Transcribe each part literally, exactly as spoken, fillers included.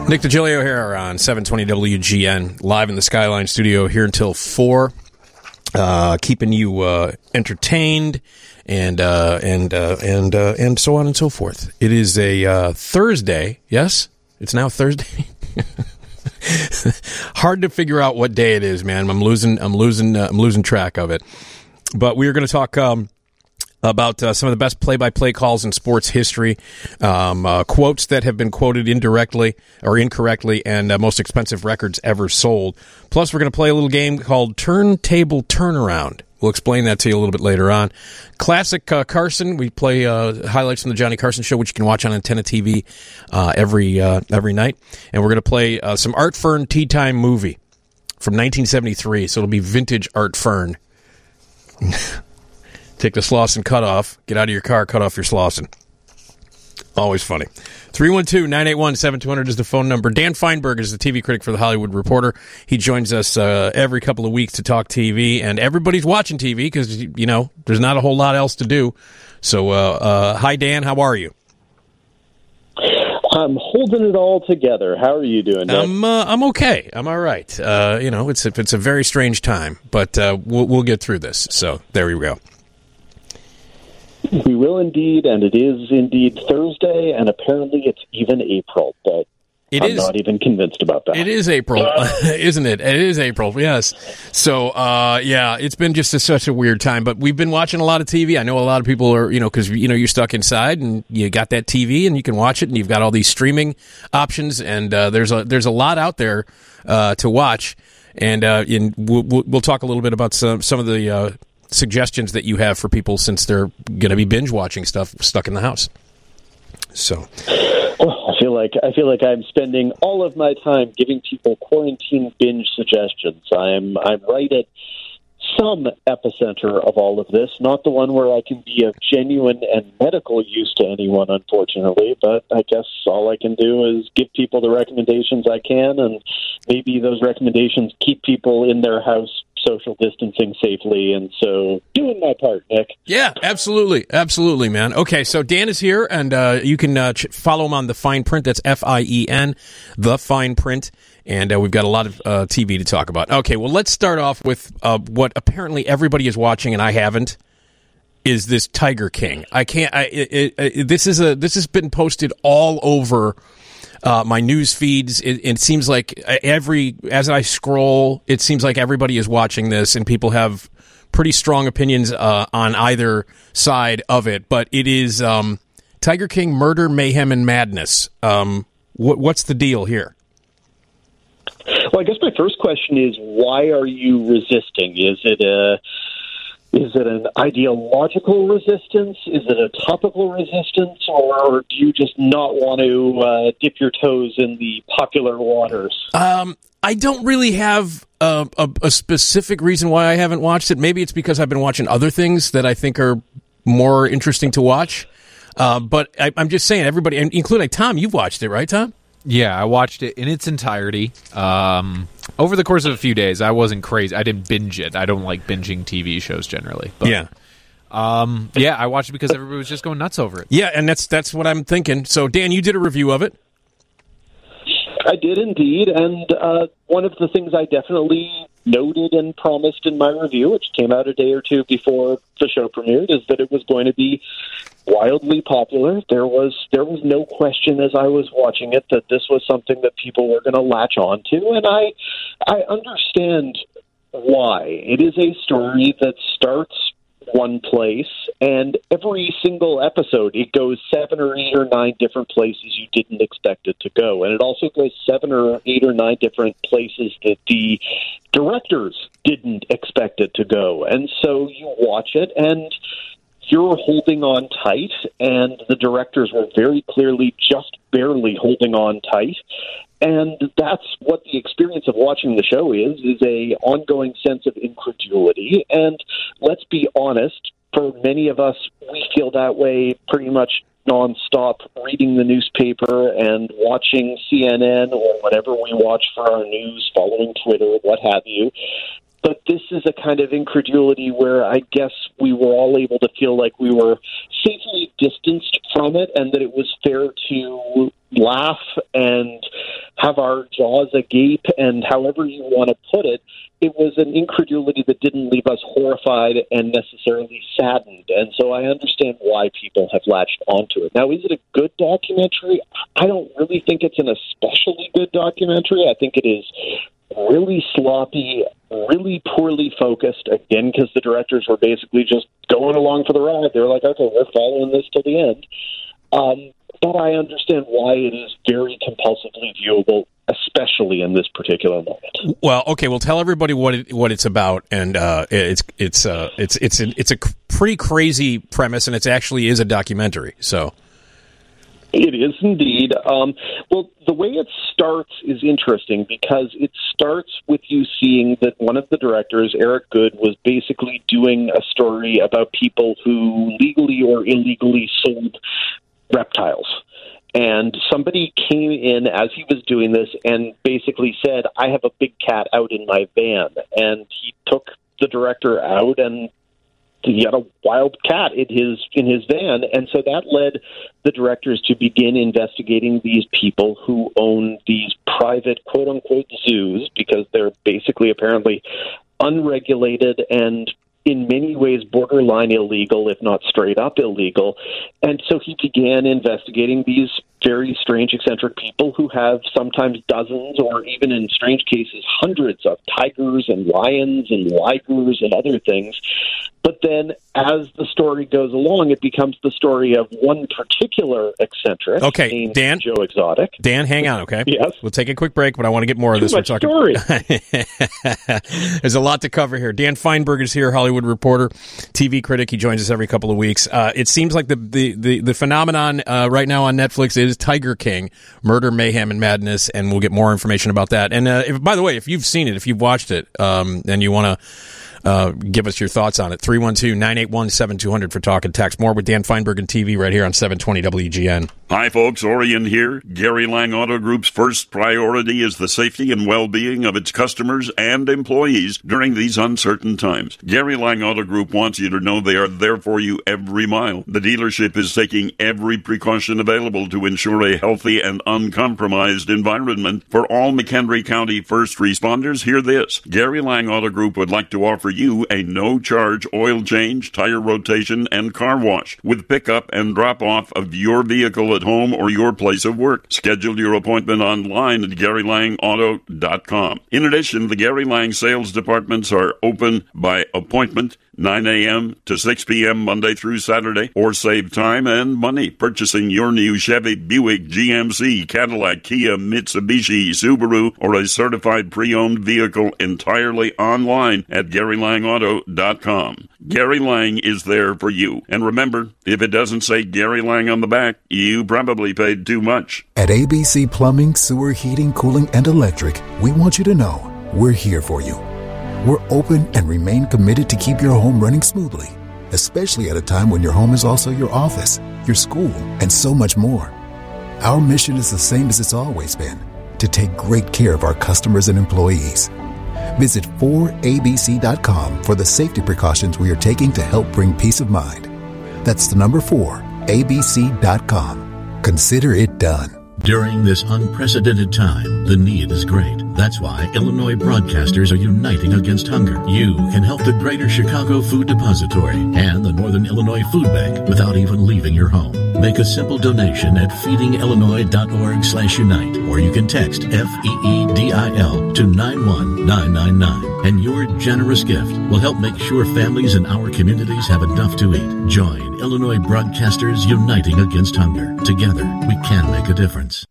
Nick DiGilio here on seven twenty W G N, live in the Skyline studio here until four, uh, keeping you uh, entertained and uh, and uh, and uh, and so on and so forth. It is a uh, Thursday. Yes, it's now Thursday. Hard to figure out what day it is, man. I'm losing. I'm losing. Uh, I'm losing track of it. But we are going to talk. Um, about uh, some of the best play-by-play calls in sports history, um, uh, quotes that have been quoted indirectly or incorrectly, and uh, most expensive records ever sold. Plus, we're going to play a little game called Turntable Turnaround. We'll explain that to you a little bit later on. Classic uh, Carson. We play uh, highlights from the Johnny Carson Show, which you can watch on Antenna T V uh, every uh, every night. And we're going to play uh, some Art Fern Tea Time movie from nineteen seventy-three, so it'll be vintage Art Fern. Take the Slauson cutoff, get out of your car, cut off your Slauson. Always funny. three one two, nine eight one, seven two zero zero is the phone number. Dan Feinberg is the T V critic for The Hollywood Reporter. He joins us uh, every couple of weeks to talk T V, and everybody's watching T V because, you know, there's not a whole lot else to do. So, uh, uh, hi, Dan. How are you? I'm holding it all together. How are you doing, Nick? I'm uh, I'm okay. I'm all right. Uh, you know, it's, it's a very strange time, but uh, we'll, we'll get through this. So, there we go. We will indeed, and it is indeed Thursday, and apparently it's even April, but it I'm is, not even convinced about that. It is April, isn't it? It is April, yes. So, uh, yeah, it's been just a, such a weird time, but we've been watching a lot of T V. I know a lot of people are, you know, because, you know, you're stuck inside, and you got that T V, and you can watch it, and you've got all these streaming options, and uh, there's a there's a lot out there uh, to watch, and uh, in, we'll, we'll talk a little bit about some, some of the uh, suggestions that you have for people since they're going to be binge watching stuff stuck in the house. So, well, I feel like I feel like I'm spending all of my time giving people quarantine binge suggestions. I'm I'm right at some epicenter of all of this, not the one where I can be of genuine and medical use to anyone, unfortunately, but I guess all I can do is give people the recommendations I can, and maybe those recommendations keep people in their house social distancing safely, and so doing my part, Nick. Yeah, absolutely. Absolutely, man. Okay, so Dan is here, and uh, you can uh, ch- follow him on The Fine Print. That's F I E N, The Fine Print. And uh, we've got a lot of uh, T V to talk about. Okay, well, let's start off with uh, what apparently everybody is watching, and I haven't, is this Tiger King. I can't. I, it, it, this is a. This has been posted all over uh, my news feeds. It, it seems like every as I scroll, it seems like everybody is watching this, and people have pretty strong opinions uh, on either side of it. But it is um, Tiger King: Murder, Mayhem, and Madness. Um, what, what's the deal here? Well, I guess my first question is, why are you resisting? Is it a is it an ideological resistance? Is it a topical resistance? Or do you just not want to uh, dip your toes in the popular waters? Um, I don't really have a, a, a specific reason why I haven't watched it. Maybe it's because I've been watching other things that I think are more interesting to watch. Uh, but I, I'm just saying, everybody, including Tom, you've watched it, right, Tom? Yeah, I watched it in its entirety um, over the course of a few days. I wasn't crazy. I didn't binge it. I don't like binging T V shows generally. But, yeah. Um, yeah, I watched it because everybody was just going nuts over it. Yeah, and that's that's what I'm thinking. So, Dan, you did a review of it. I did indeed, and uh, one of the things I definitely noted and promised in my review, which came out a day or two before the show premiered, is that it was going to be wildly popular. There was there was no question as I was watching it that this was something that people were going to latch on to, and I I understand why. It is a story that starts one place, and every single episode it goes seven or eight or nine different places you didn't expect it to go, and it also goes seven or eight or nine different places that the directors didn't expect it to go. And so you watch it, and you're holding on tight, and the directors were very clearly just barely holding on tight. And that's what the experience of watching the show is, is a ongoing sense of incredulity. And let's be honest, for many of us, we feel that way pretty much nonstop, reading the newspaper and watching C N N or whatever we watch for our news, following Twitter, what have you. But this is a kind of incredulity where I guess we were all able to feel like we were safely distanced from it, and that it was fair to laugh and have our jaws agape, and however you want to put it, it was an incredulity that didn't leave us horrified and necessarily saddened. And so I understand why people have latched onto it. Now, is it a good documentary? I don't really think it's an especially good documentary. I think it is really sloppy, really poorly focused, again, because the directors were basically just going along for the ride. They were like, okay, we're following this to the end. Um, but I understand why it is very compulsively viewable, especially in this particular moment. Well, okay, well, tell everybody what it, what it's about, and uh, it's it's uh, it's it's an, it's a pretty crazy premise, and it actually is a documentary. So it is indeed. Um, well, the way it starts is interesting because it starts with you seeing that one of the directors, Eric Good, was basically doing a story about people who legally or illegally sold reptiles. And somebody came in as he was doing this and basically said, I have a big cat out in my van. And he took the director out, and he had a wild cat in his in his van. And so that led the directors to begin investigating these people who own these private, quote-unquote, zoos, because they're basically apparently unregulated and in many ways borderline illegal, if not straight up illegal. And so he began investigating these very strange, eccentric people who have sometimes dozens or even in strange cases hundreds of tigers and lions and ligers and other things. But then as the story goes along, it becomes the story of one particular eccentric. Okay, named Dan. Joe Exotic. Dan, hang on, okay? Yes. We'll take a quick break, but I want to get more of Too this. much We're talking. Story. There's a lot to cover here. Dan Feinberg is here, Hollywood reporter, T V critic. He joins us every couple of weeks. Uh, it seems like the the the, the phenomenon uh, right now on Netflix is Tiger King, Murder, Mayhem, and Madness, and we'll get more information about that. And uh, if, by the way, if you've seen it, if you've watched it, um, and you want to Uh, give us your thoughts on it. three one two, nine eight one, seven two zero zero for talk and text. More with Dan Feinberg and T V right here on seven twenty W G N. Hi, folks. Orion here. Gary Lang Auto Group's first priority is the safety and well-being of its customers and employees during these uncertain times. Gary Lang Auto Group wants you to know they are there for you every mile. The dealership is taking every precaution available to ensure a healthy and uncompromised environment for all McHenry County first responders. Hear this. Gary Lang Auto Group would like to offer you a no-charge oil change, tire rotation, and car wash with pickup and drop-off of your vehicle at home or your place of work. Schedule your appointment online at gary lang auto dot com. In addition, the Gary Lang sales departments are open by appointment nine a.m. to six p.m. Monday through Saturday, or save time and money purchasing your new Chevy, Buick, G M C, Cadillac, Kia, Mitsubishi, Subaru, or a certified pre-owned vehicle entirely online at gary lang auto dot com. Gary Lang is there for you. And remember, if it doesn't say Gary Lang on the back, you probably paid too much. At A B C Plumbing, Sewer, Heating, Cooling, and Electric, we want you to know we're here for you. We're open and remain committed to keep your home running smoothly, especially at a time when your home is also your office, your school, and so much more. Our mission is the same as it's always been, to take great care of our customers and employees. Visit four A B C dot com for the safety precautions we are taking to help bring peace of mind. That's the number four, A B C dot com. Consider it done. During this unprecedented time, the need is great. That's why Illinois broadcasters are uniting against hunger. You can help the Greater Chicago Food Depository and the Northern Illinois Food Bank without even leaving your home. Make a simple donation at feeding illinois dot org slash unite, or you can text F E E D I L to nine one nine nine nine. And your generous gift will help make sure families in our communities have enough to eat. Join Illinois broadcasters uniting against hunger. Together, we can make a difference.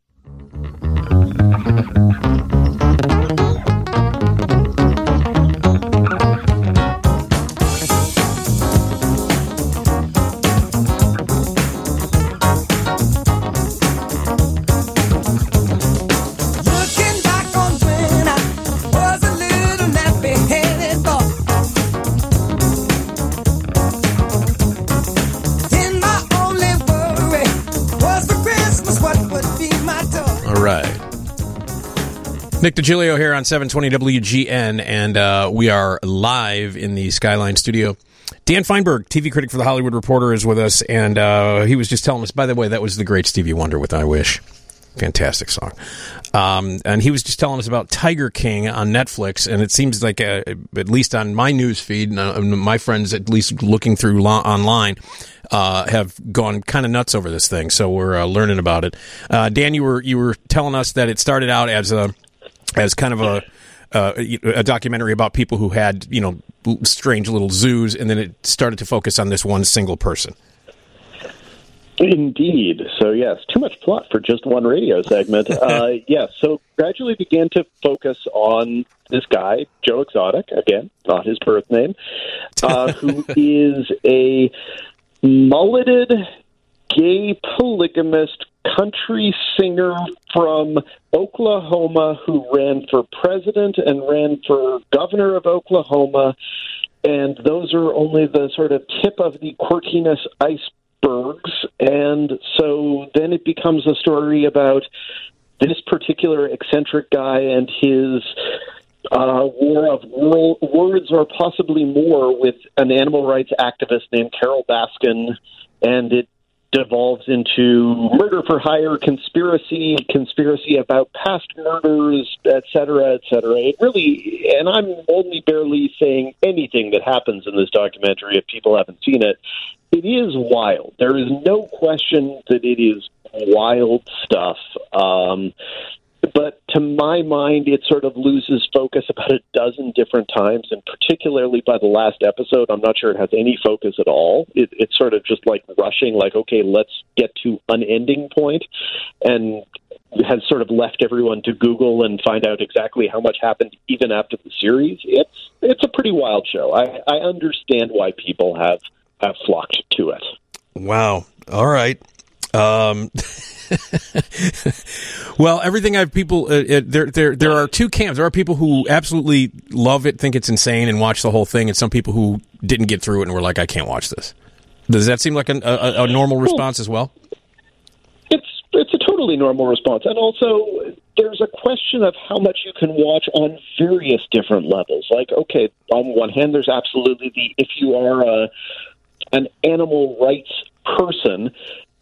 Nick DiGilio here on seven twenty W G N, and uh, we are live in the Skyline studio. Dan Feinberg, T V critic for The Hollywood Reporter, is with us, and uh, he was just telling us, by the way, that was the great Stevie Wonder with I Wish. Fantastic song. Um, and he was just telling us about Tiger King on Netflix, and it seems like, uh, at least on my news feed, uh, my friends, at least looking through lo- online, uh, have gone kind of nuts over this thing. So we're uh, learning about it. Uh, Dan, you were you were telling us that it started out as a as kind of a uh, a documentary about people who had, you know, strange little zoos, and then it started to focus on this one single person. Indeed. So, yes, too much plot for just one radio segment. Uh, yes, so gradually began to focus on this guy, Joe Exotic, again, not his birth name, uh, who is a mulleted, gay, polygamist country singer from Oklahoma who ran for president and ran for governor of Oklahoma. And those are only the sort of tip of the Cortinus iceberg. And so then it becomes a story about this particular eccentric guy and his uh, war of world, words or possibly more with an animal rights activist named Carol Baskin, and it devolves into murder for hire, conspiracy, conspiracy about past murders, et cetera, et cetera. It really, and I'm only barely saying anything that happens in this documentary if people haven't seen it. It is wild. There is no question that it is wild stuff. Um, but to my mind, it sort of loses focus about a dozen different times, and particularly by the last episode, I'm not sure it has any focus at all. It, it's sort of just like rushing, like, okay, let's get to an ending point, and has sort of left everyone to Google and find out exactly how much happened even after the series. It's it's a pretty wild show. I, I understand why people have, have flocked to it. Wow. All right. Um, well, everything I've people uh, uh, there there there are two camps. There are people who absolutely love it, think it's insane, and watch the whole thing, and some people who didn't get through it and were like, "I can't watch this." Does that seem like an, a, a normal response as well? It's it's a totally normal response, and also there's a question of how much you can watch on various different levels. Like, okay, on one hand, there's absolutely the if you are a an animal rights person,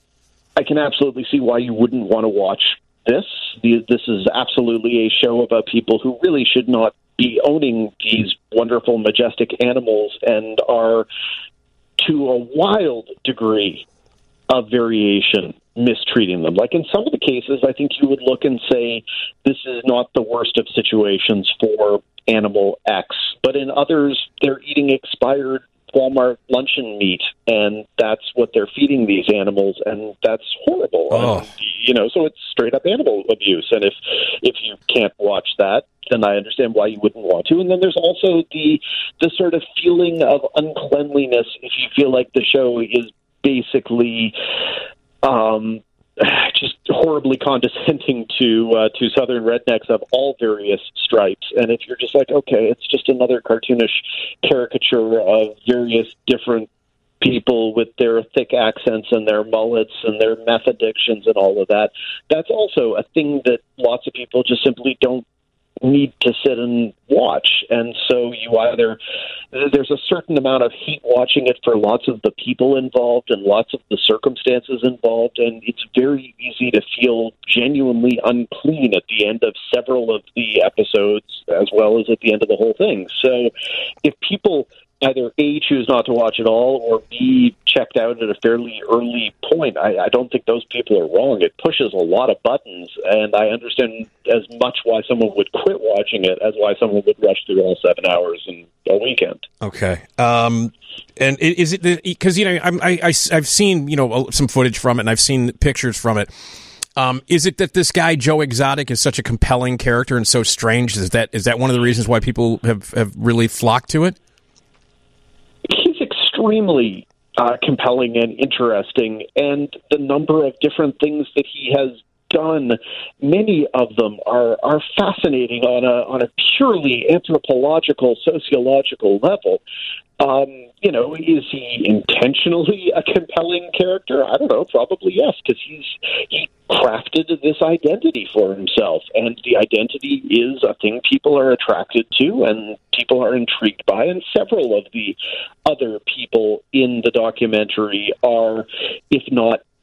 I can absolutely see why you wouldn't want to watch this. This is absolutely a show about people who really should not be owning these wonderful, majestic animals and are, to a wild degree of variation, mistreating them. Like in some of the cases, I think you would look and say, this is not the worst of situations for animal X. But in others, they're eating expired Walmart luncheon meat, and that's what they're feeding these animals, and that's horrible. Oh. And, you know, so it's straight up animal abuse. And if if you can't watch that, then I understand why you wouldn't want to. And then there's also the the sort of feeling of uncleanliness if you feel like the show is basically um, just horribly condescending to uh, to Southern rednecks of all various stripes. And if you're just like, okay, it's just another cartoonish caricature of various different people with their thick accents and their mullets and their meth addictions and all of that, that's also a thing that lots of people just simply don't need to sit and watch. And so you either, there's a certain amount of hate watching it for lots of the people involved and lots of the circumstances involved, and it's very easy to feel genuinely unclean at the end of several of the episodes as well as at the end of the whole thing. So if people either A, choose not to watch at all, or B, checked out at a fairly early point, I, I don't think those people are wrong. It pushes a lot of buttons, and I understand as much why someone would quit watching it as why someone would rush through all seven hours in a weekend. Okay. Um, and is it because, you know, I'm, I, I, I've seen, you know, some footage from it, and I've seen pictures from it. Um, is it that this guy, Joe Exotic, is such a compelling character and so strange? Is that is that one of the reasons why people have, have really flocked to it? He's extremely uh, compelling and interesting, and the number of different things that he has done, many of them are are fascinating on a on a purely anthropological, sociological level. Um, you know, is he intentionally a compelling character? I don't know, probably yes, because he's he crafted this identity for himself, and the identity is a thing people are attracted to and people are intrigued by, and several of the other people in the documentary are, if not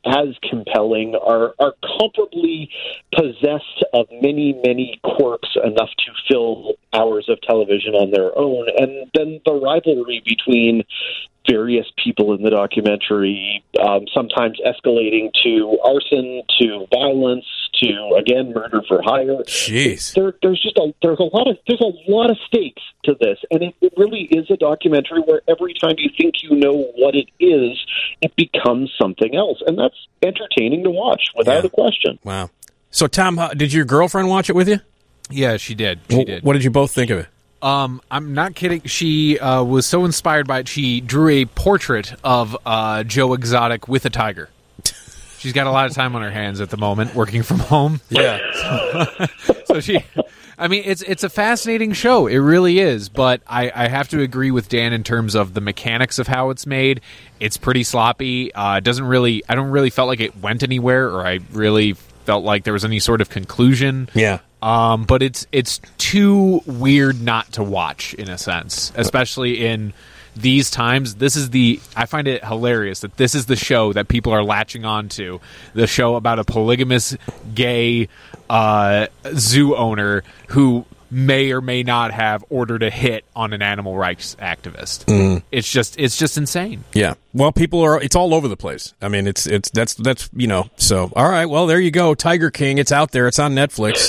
as compelling, are, are comparably possessed of many, many quirks enough to fill hours of television on their own. And then the rivalry between various people in the documentary, um, sometimes escalating to arson, to violence, to again murder for hire. Jeez, there, there's just a there's a lot of there's a lot of stakes to this, and it, it really is a documentary where every time you think you know what it is, it becomes something else, and that's entertaining to watch without Yeah. a question. Wow. So, Tom, how, did your girlfriend watch it with you? Yeah, she did. She Well, did. What did you both think of it? Um, I'm not kidding. She uh, was so inspired by it, she drew a portrait of uh, Joe Exotic with a tiger. She's got a lot of time on her hands at the moment, working from home. Yeah. So she, I mean, it's it's a fascinating show. It really is. But I, I have to agree with Dan in terms of the mechanics of how it's made. It's pretty sloppy. Uh, it doesn't really, I don't really felt like it went anywhere, or I really felt like there was any sort of conclusion. Yeah. Um, but it's it's too weird not to watch, in a sense, especially in these times. This is the I find it hilarious that this is the show that people are latching on to, the show about a polygamous gay uh, zoo owner who may or may not have ordered a hit on an animal rights activist. Mm. It's just it's just insane. Yeah. Well, people are. It's all over the place. I mean, it's it's that's that's you know. So, all right. Well, there you go. Tiger King. It's out there. It's on Netflix.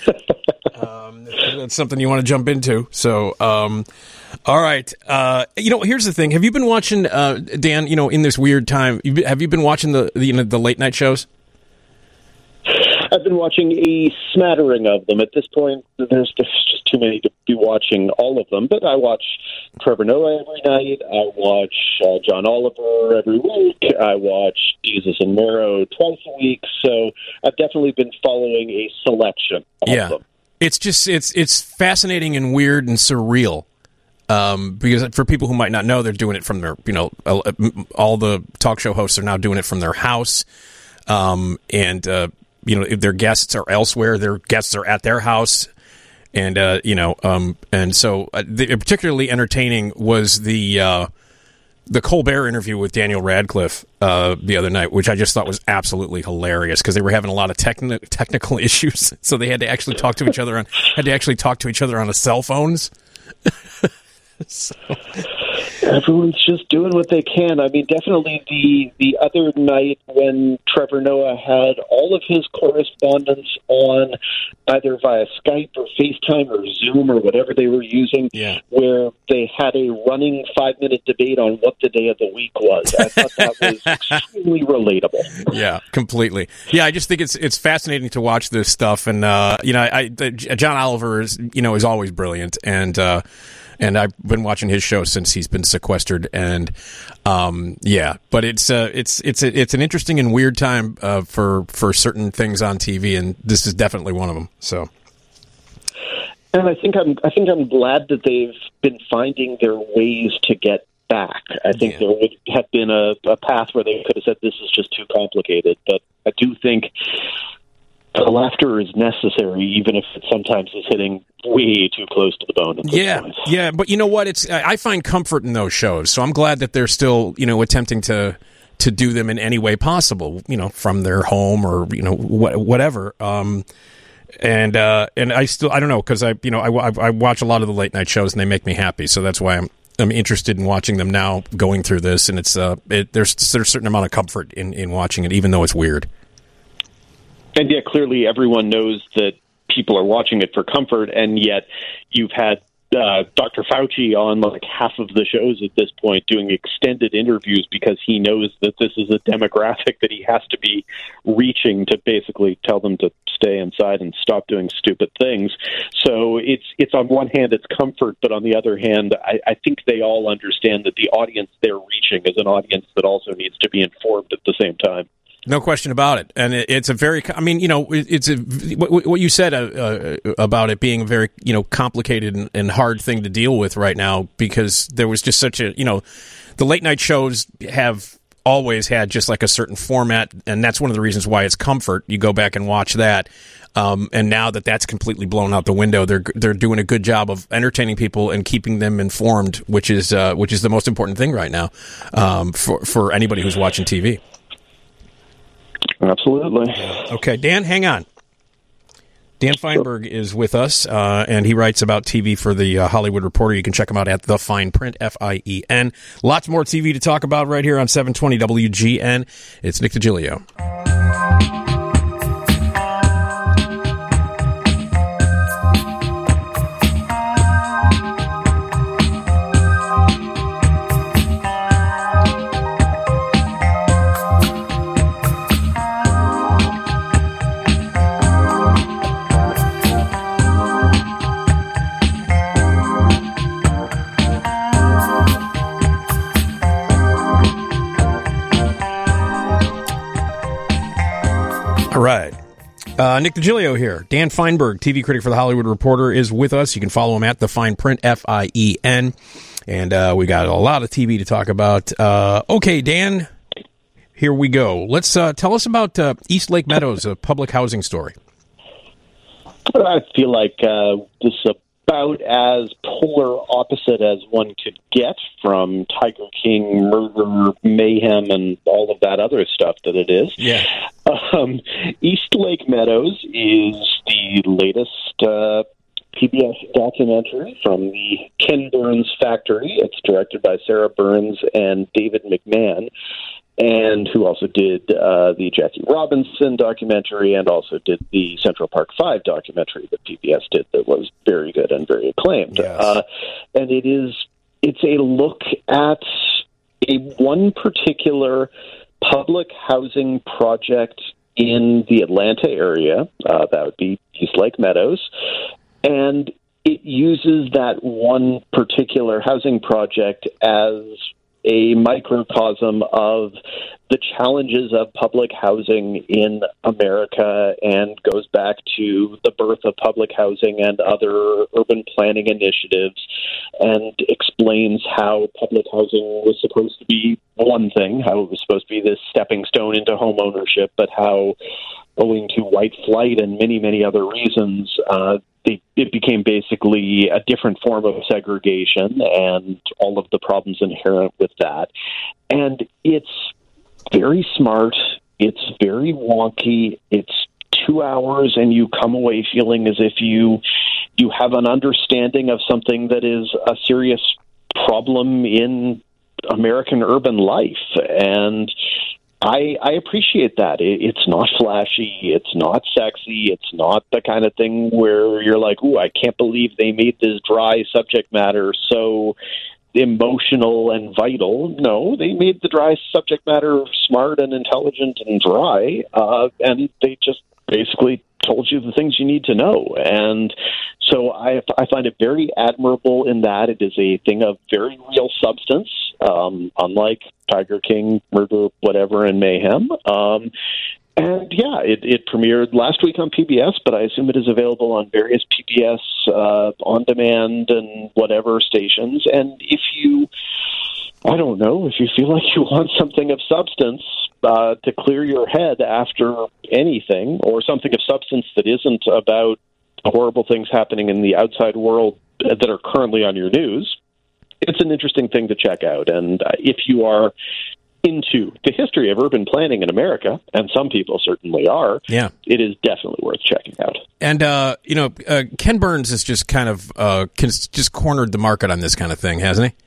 um, that's something you want to jump into. So, um, all right. Uh, you know, here's the thing. Have you been watching, uh, Dan? You know, in this weird time, you've been- have you been watching the the, you know, the late night shows? I've been watching a smattering of them. At this point, there's, there's just too many to be watching all of them. But I watch Trevor Noah every night. I watch uh, John Oliver every week. I watch Jesus and Mero twice a week. So I've definitely been following a selection of Yeah. them. It's just it's it's fascinating and weird and surreal. Um, because for people who might not know, they're doing it from their, you know, all the talk show hosts are now doing it from their house. Um, and, uh, you know, if their guests are elsewhere, their guests are at their house. And, uh, you know, um, and so uh, the, particularly entertaining was the, uh, the Colbert interview with Daniel Radcliffe, uh, the other night, which I just thought was absolutely hilarious because they were having a lot of techni- technical issues. So they had to actually talk to each other on, had to actually talk to each other on the cell phones. So. Everyone's just doing what they can. I mean, definitely the the other night when Trevor Noah had all of his correspondence on either via Skype or FaceTime or Zoom or whatever they were using, Yeah. where they had a running five-minute debate on what the day of the week was. I thought that was extremely relatable. Yeah, completely. Yeah, I just think it's it's fascinating to watch this stuff, and uh, you know, I, I John Oliver is you know is always brilliant, and uh, and I've been watching his show since he's been sequestered, and um, yeah, but it's uh, it's it's a, it's an interesting and weird time uh, for for certain things on T V, and this is definitely one of them. So. And I think I'm I think I'm glad that they've been finding their ways to get back. I think Yeah. there would have been a, a path where they could have said this is just too complicated, but I do think the laughter is necessary, even if it sometimes is hitting way too close to the bone. At this Yeah, point. yeah, but you know what? It's I find comfort in those shows, so I'm glad that they're still you know attempting to to do them in any way possible, you know, from their home or you know wh- whatever. Um, and uh, and I still I don't know because I you know I, I, I watch a lot of the late night shows and they make me happy, so that's why I'm I'm interested in watching them now, going through this, and it's uh it, there's there's a certain amount of comfort in in watching it, even though it's weird. And yet, clearly, everyone knows that people are watching it for comfort, and yet you've had uh, Doctor Fauci on like half of the shows at this point doing extended interviews because he knows that this is a demographic that he has to be reaching to basically tell them to stay inside and stop doing stupid things. So it's it's on one hand, it's comfort, but on the other hand, I, I think they all understand that the audience they're reaching is an audience that also needs to be informed at the same time. No question about it, and it, it's a very. I mean, you know, it, it's a what, what you said uh, uh, about it being a very you know complicated and, and hard thing to deal with right now because there was just such a you know, the late night shows have always had just like a certain format, and that's one of the reasons why it's comfort. You go back and watch that, um, and now that that's completely blown out the window, they're they're doing a good job of entertaining people and keeping them informed, which is uh, which is the most important thing right now um, for for anybody who's watching T V. Absolutely. Okay, Dan, hang on. Dan Feinberg is with us, uh, and he writes about T V for the uh, Hollywood Reporter. You can check him out at The Fine Print, F I E N. Lots more T V to talk about right here on seven twenty W G N. It's Nick DiGilio. All right. Uh, Nick DiGilio here. Dan Feinberg, T V critic for The Hollywood Reporter, is with us. You can follow him at The Fine Print, F I E N. And uh, we got a lot of T V to talk about. Uh, okay, Dan, here we go. Let's uh, tell us about uh, East Lake Meadows, a public housing story. I feel like uh, this is about as polar opposite as one could get from Tiger King, murder, mayhem, and all of that other stuff that it is. Yeah. Um, East Lake Meadows is the latest uh, P B S documentary from the Ken Burns Factory. It's directed by Sarah Burns and David McMahon, and who also did uh, the Jackie Robinson documentary and also did the Central Park Five documentary that P B S did that was very good and very acclaimed. Yes. Uh, and it is it's a look at a one particular public housing project in the Atlanta area. Uh, that would be East Lake Meadows. And it uses that one particular housing project as a microcosm of the challenges of public housing in America and goes back to the birth of public housing and other urban planning initiatives and explains how public housing was supposed to be one thing, how it was supposed to be this stepping stone into home ownership, but how owing to white flight and many, many other reasons, uh, It, it became basically a different form of segregation and all of the problems inherent with that. And it's very smart. It's very wonky. It's two hours and you come away feeling as if you you have an understanding of something that is a serious problem in American urban life. And I, I appreciate that. It, it's not flashy. It's not sexy. It's not the kind of thing where you're like, ooh, I can't believe they made this dry subject matter so emotional and vital. No, they made the dry subject matter smart and intelligent and dry, uh, and they just basically told you the things you need to know. And so I, I find it very admirable in that it is a thing of very real substance, um, unlike Tiger King, murder, whatever, and mayhem. Um, and yeah, it, it premiered last week on P B S, but I assume it is available on various P B S uh, on-demand and whatever stations. And if you, I don't know, if you feel like you want something of substance uh, to clear your head after anything, or something of substance that isn't about the horrible things happening in the outside world that are currently on your news, it's an interesting thing to check out. And uh, if you are into the history of urban planning in America, and some people certainly are, yeah, it is definitely worth checking out. And, uh, you know, uh, Ken Burns has just kind of uh, just cornered the market on this kind of thing, hasn't he?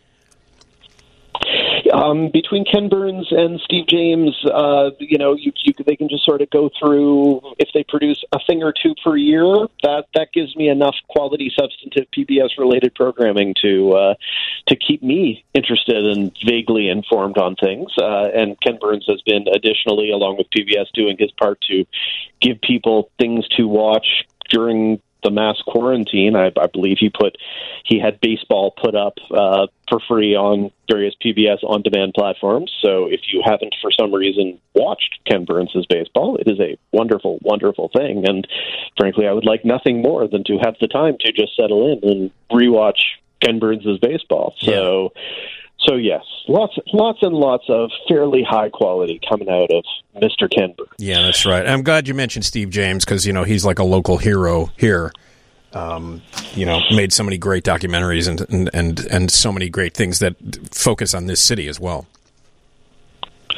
Um, between Ken Burns and Steve James, uh, you know, you, you, they can just sort of go through, if they produce a thing or two per year, that, that gives me enough quality, substantive P B S-related programming to uh, to keep me interested and vaguely informed on things. Uh, and Ken Burns has been additionally, along with P B S, doing his part to give people things to watch during the mass quarantine. I, I believe he put he had baseball put up uh, for free on various P B S on-demand platforms. So if you haven't, for some reason, watched Ken Burns' baseball, it is a wonderful, wonderful thing. And frankly, I would like nothing more than to have the time to just settle in and rewatch Ken Burns' baseball. So. Yeah. So, yes, lots lots and lots of fairly high quality coming out of Mister Ken Burns. Yeah, that's right. I'm glad you mentioned Steve James because, you know, he's like a local hero here. Um, you know, made so many great documentaries and, and, and, and so many great things that focus on this city as well.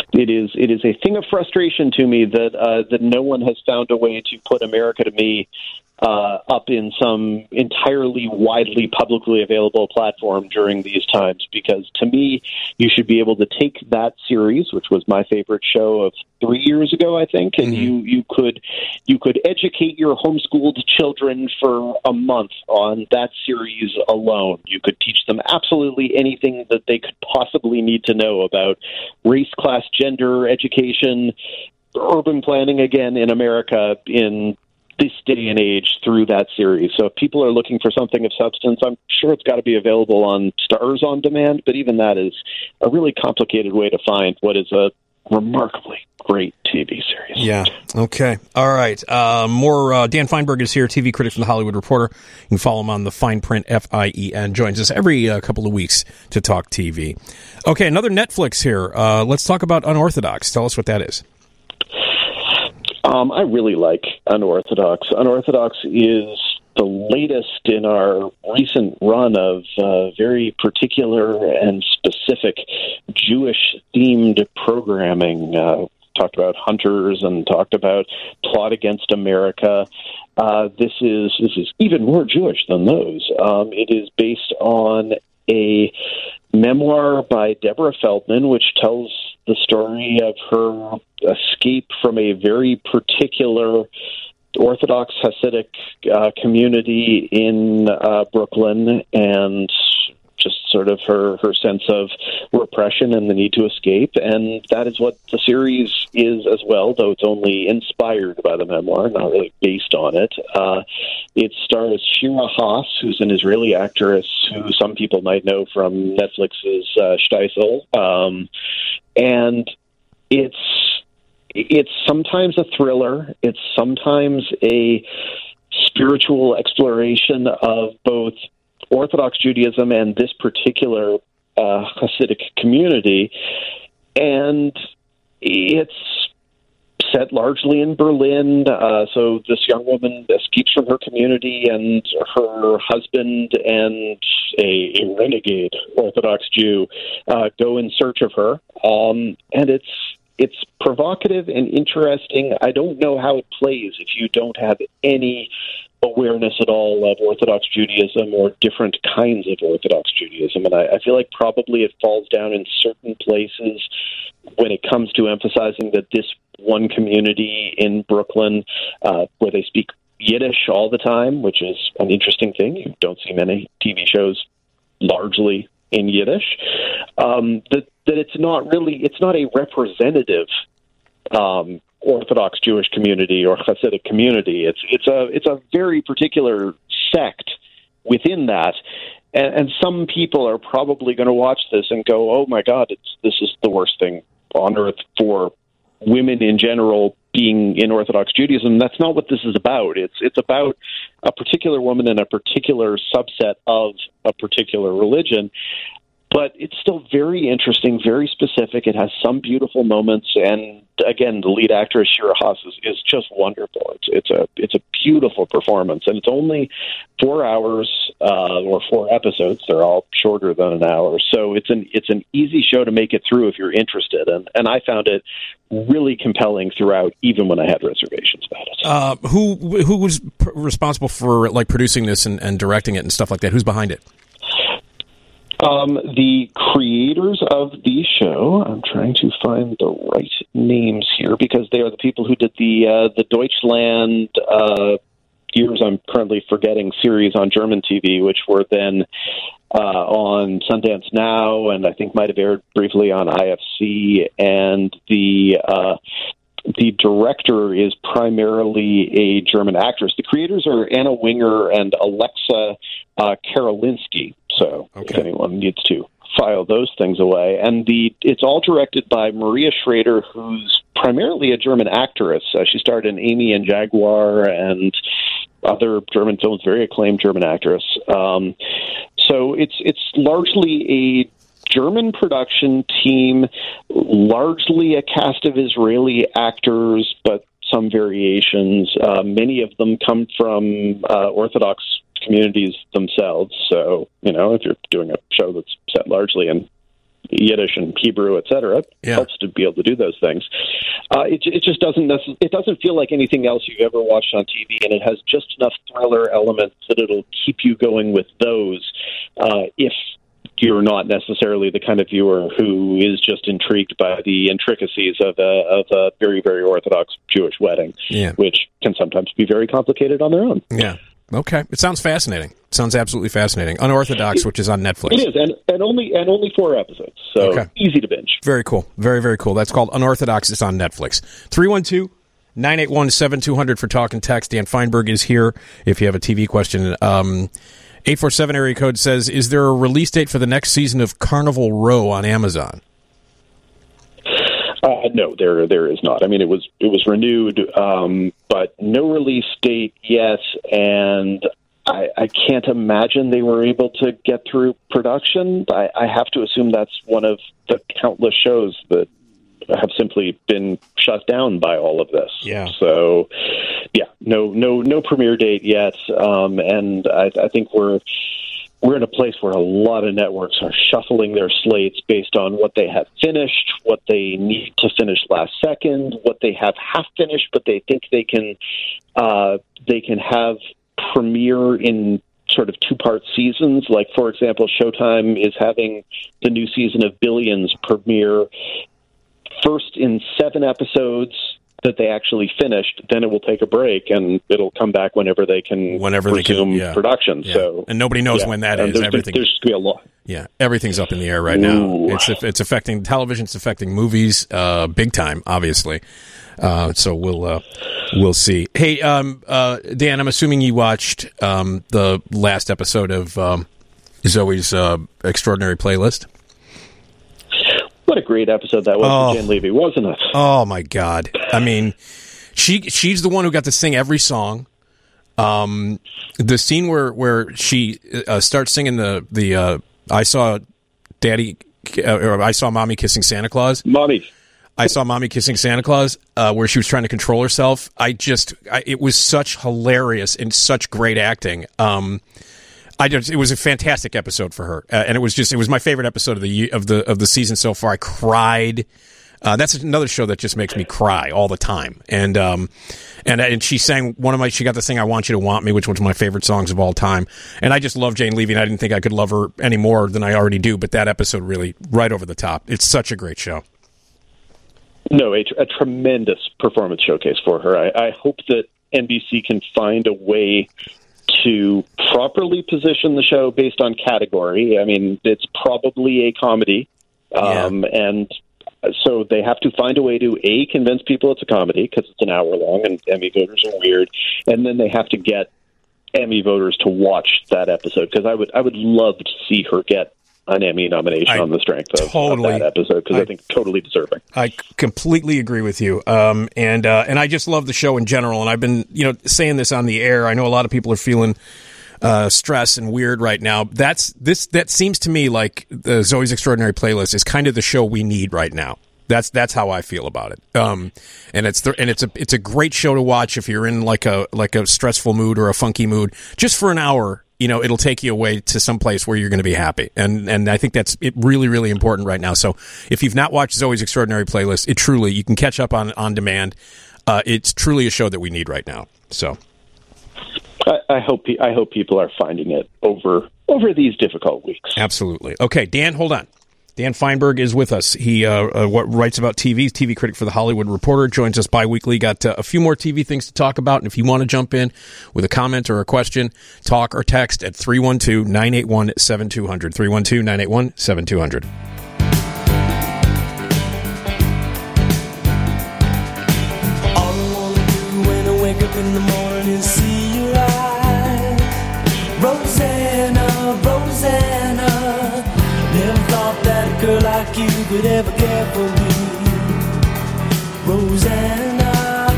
It is it is a thing of frustration to me that uh, that no one has found a way to put America to Me uh, up in some entirely widely publicly available platform during these times. Because to me, you should be able to take that series, which was my favorite show of three years ago, I think, and mm-hmm. you you could you could educate your homeschooled children for a month on that series alone. You could teach them absolutely anything that they could possibly need to know about race, class, gender, education, urban planning, again, in America in this day and age through that series. So if people are looking for something of substance, I'm sure it's got to be available on Stars on Demand, but even that is a really complicated way to find what is a remarkably great T V series. Yeah. Okay. All right. Uh, more. Uh, Dan Feinberg is here, T V critic from The Hollywood Reporter. You can follow him on the Fine Print, F I E N. Joins us every uh, couple of weeks to talk T V. Okay, another Netflix here. Uh, let's talk about Unorthodox. Tell us what that is. Um, I really like Unorthodox. Unorthodox is the latest in our recent run of uh, very particular and specific Jewish-themed programming. Uh, talked about Hunters and talked about Plot Against America. Uh, this is this is even more Jewish than those. Um, it is based on a memoir by Deborah Feldman, which tells the story of her escape from a very particular Orthodox Hasidic uh, community in uh, Brooklyn, and just sort of her, her sense of repression and the need to escape. And that is what the series is as well, though it's only inspired by the memoir, not really based on it. Uh, it stars Shira Haas, who's an Israeli actress who some people might know from Netflix's uh, Shtisel. Um, and it's it's sometimes a thriller. It's sometimes a spiritual exploration of both Orthodox Judaism and this particular uh, Hasidic community. And it's set largely in Berlin. Uh, so this young woman escapes from her community, and her husband and a, a renegade Orthodox Jew uh, go in search of her. Um, and it's it's provocative and interesting. I don't know how it plays if you don't have any awareness at all of Orthodox Judaism or different kinds of Orthodox Judaism. And I, I feel like probably it falls down in certain places when it comes to emphasizing that this one community in Brooklyn, uh, where they speak Yiddish all the time, which is an interesting thing. You don't see many T V shows largely in Yiddish. Um, that, that it's not really, it's not a representative um Orthodox Jewish community or Hasidic community. It's it's a it's a very particular sect within that, and, and some people are probably going to watch this and go, "Oh my God, it's this is the worst thing on earth for women in general being in Orthodox Judaism." That's not what this is about. It's it's about a particular woman in a particular subset of a particular religion. But it's still very interesting, very specific. It has some beautiful moments, and again, the lead actress Shira Haas is, is just wonderful. It's it's a it's a beautiful performance, and it's only four hours uh, or four episodes. They're all shorter than an hour, so it's an it's an easy show to make it through if you're interested. And and I found it really compelling throughout, even when I had reservations about it. Uh, who who was pr- responsible for like producing this and, and directing it and stuff like that? Who's behind it? Um, the creators of the show, I'm trying to find the right names here because they are the people who did the uh, the Deutschland uh, years I'm currently forgetting series on German T V, which were then uh, on Sundance Now, and I think might have aired briefly on I F C. And the uh, the director is primarily a German actress. The creators are Anna Winger and Alexa uh, Karolinski. So okay. If anyone needs to file those things away. And the it's all directed by Maria Schrader, who's primarily a German actress. Uh, she starred in Amy and Jaguar and other German films, very acclaimed German actress. Um, so it's it's largely a German production team, largely a cast of Israeli actors, but some variations. Uh, many of them come from uh, Orthodox communities themselves. So, you know, if you're doing a show that's set largely in Yiddish and Hebrew, et cetera. Yeah. Helps to be able to do those things. Uh, it, it just doesn't necess- it doesn't feel like anything else you've ever watched on T V, and it has just enough thriller elements that it'll keep you going with those uh, if you're not necessarily the kind of viewer who is just intrigued by the intricacies of a, of a very, very Orthodox Jewish wedding, Yeah. which can sometimes be very complicated on their own. Yeah. Okay. It sounds fascinating. It sounds absolutely fascinating. Unorthodox, which is on Netflix. It is, and, and only and only four episodes, so Okay. easy to binge. Very cool. Very, very cool. That's called Unorthodox. It's on Netflix. three one two, nine eight one, seven two zero zero for talk and text. Dan Feinberg is here if you have a T V question. Um, eight four seven area code says, is there a release date for the next season of Carnival Row on Amazon? Uh, no, there there is not. I mean, it was it was renewed, um, but no release date yet, and I, I can't imagine they were able to get through production. I, I have to assume that's one of the countless shows that have simply been shut down by all of this. Yeah. So, yeah, no no no premiere date yet, um, and I, I think we're. We're in a place where a lot of networks are shuffling their slates based on what they have finished, what they need to finish last second, what they have half finished, but they think they can uh, they can have premiere in sort of two-part seasons. Like, for example, Showtime is having the new season of Billions premiere first in seven episodes that they actually finished, then it will take a break, and it'll come back whenever they can Whenever they can, resume yeah. production. Yeah. So, and nobody knows yeah. when that And is. there's, Everything. There's going to be a lot. Yeah, everything's up in the air right now. Ooh. It's it's affecting television. It's affecting movies, uh, big time, obviously. Uh, so we'll uh, we'll see. Hey, um, uh, Dan, I'm assuming you watched um, the last episode of um, Zoe's uh, Extraordinary Playlist. What a great episode that was Oh. for Jen Levy, wasn't it? Oh my God! I mean, she she's the one who got to sing every song. Um, the scene where where she uh, starts singing the the uh, I saw Daddy uh, or I saw Mommy kissing Santa Claus. Mommy. I saw Mommy kissing Santa Claus, uh, where she was trying to control herself. I just, I, it was such hilarious and such great acting. Um, I just, it was a fantastic episode for her, uh, and it was just, it was my favorite episode of the ye- of the of the season so far. I cried. Uh, that's another show that just makes me cry all the time. And um, and and she sang one of my, she got to sing "I Want You to Want Me," which was one of my favorite songs of all time. And I just love Jane Levy, and I didn't think I could love her any more than I already do. But that episode really, right over the top. It's such a great show. No, a, a tremendous performance showcase for her. I, I hope that N B C can find a way to properly position the show based on category. I mean, it's probably a comedy, um, yeah. and so they have to find a way to, A, convince people it's a comedy because it's an hour long and Emmy voters are weird, and then they have to get Emmy voters to watch that episode, because I would, I would love to see her get an Emmy nomination I on the strength of, totally, of that episode, because I, I think totally deserving. I completely agree with you, um, and uh, and I just love the show in general. And I've been, you know, saying this on the air. I know a lot of people are feeling uh, stress and weird right now. That's this. That seems to me like the Zoe's Extraordinary Playlist is kind of the show we need right now. That's that's how I feel about it. Um, and it's the, and it's a it's a great show to watch if you're in like a like a stressful mood or a funky mood, just for an hour. You know, it'll take you away to some place where you're going to be happy. And and I think that's it really, really important right now. So if you've not watched Zoe's Extraordinary Playlist, it truly, you can catch up on, on demand. Uh, it's truly a show that we need right now. So I, I hope I hope people are finding it over over these difficult weeks. Absolutely. Okay, Dan, hold on. Dan Feinberg is with us. He uh, uh, what writes about T V, T V critic for The Hollywood Reporter, joins us bi-weekly. Got uh, a few more T V things to talk about, and if you want to jump in with a comment or a question, talk or text at three one two, nine eight one, seven two zero zero, three one two, nine eight one, seven two zero zero. All I wanna do when I wake up in the morning is see your eyes. Rosanna, Rosanna, never thought that a girl like you could ever care for me. Rosanna,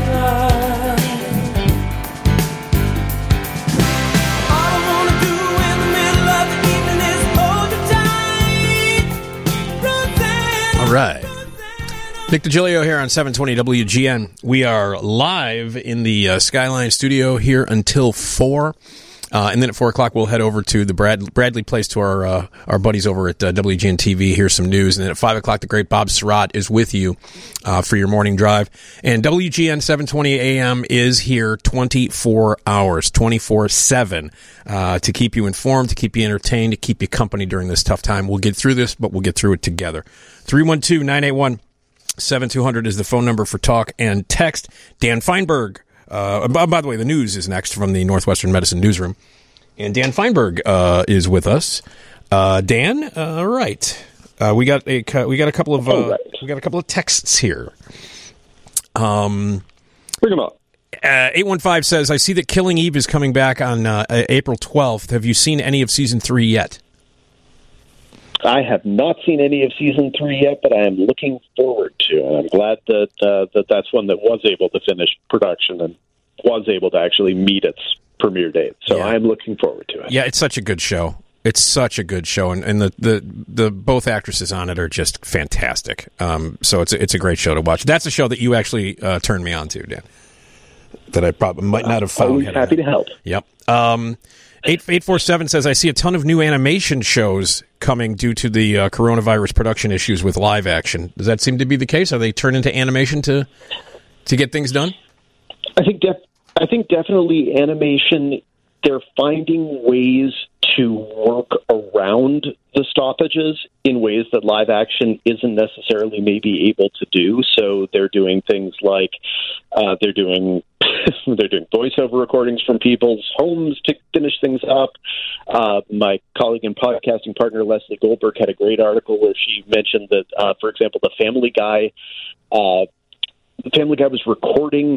all I wanna do in the middle of the evening is hold you tight. Rosanna. All right. Nick DiGilio here on seven twenty W G N. We are live in the uh, Skyline studio here until four. Uh, and then at four o'clock, we'll head over to the Brad, Bradley Place to our uh, our buddies over at uh, W G N T V. Here's some news. And then at five o'clock, the great Bob Surratt is with you uh, for your morning drive. And W G N seven twenty A M is here twenty-four hours, twenty-four seven, uh, to keep you informed, to keep you entertained, to keep you company during this tough time. We'll get through this, but we'll get through it together. three one two, nine eight one, seven two zero zero is the phone number for talk and text. Dan Feinberg. Uh, by, by the way, the news is next from the Northwestern Medicine Newsroom. And Dan Feinberg uh, is with us. Uh, Dan, uh, all right. Uh, we got a we got a couple of uh, we got a couple of texts here. Um, Bring them up. Uh, eight one five says, I see that Killing Eve is coming back on uh, April twelfth. Have you seen any of season three yet? I have not seen any of season three yet, but I am looking forward to, and I'm glad that uh, that that's one that was able to finish production and was able to actually meet its premiere date. So Yeah. I'm looking forward to it. Yeah, it's such a good show. It's such a good show, and, and the, the, the both actresses on it are just fantastic. Um, so it's a, it's a great show to watch. That's a show that you actually uh, turned me on to, Dan. That I probably might not have found. Always had I happy not. to help. Yep. Um, eight eight four seven says, I see a ton of new animation shows coming due to the uh, coronavirus production issues with live action. Does that seem to be the case? Are they turned into animation to to get things done? I think def- I think definitely animation. They're finding ways to work around the stoppages in ways that live action isn't necessarily maybe able to do. So they're doing things like uh, they're doing they're doing voiceover recordings from people's homes to finish things up. Uh, my colleague and podcasting partner Leslie Goldberg had a great article where she mentioned that, uh, for example, the Family Guy, uh, the Family Guy was recording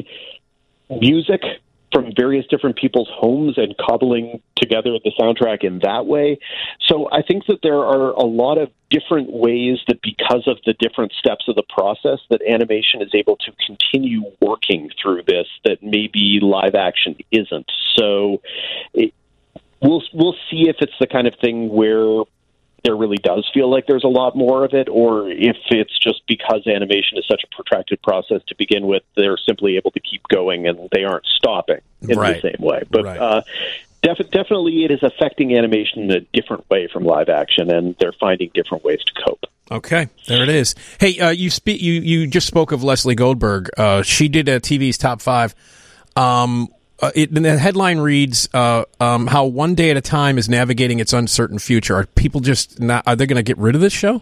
music from various different people's homes and cobbling together the soundtrack in that way. So I think that there are a lot of different ways that, because of the different steps of the process, that animation is able to continue working through this that maybe live action isn't. So it, we'll we'll see if it's the kind of thing where there really does feel like there's a lot more of it, or if it's just because animation is such a protracted process to begin with, they're simply able to keep going and they aren't stopping in Right. the same way. But Right. uh, def- definitely it is affecting animation in a different way from live action, and they're finding different ways to cope. Okay, there it is. Hey, uh, you speak. You you just spoke of Leslie Goldberg. Uh, she did a T V's top five. Um, uh, it, the headline reads, uh, um, "How one day at a time is navigating its uncertain future." Are people just not? Are they going to get rid of this show?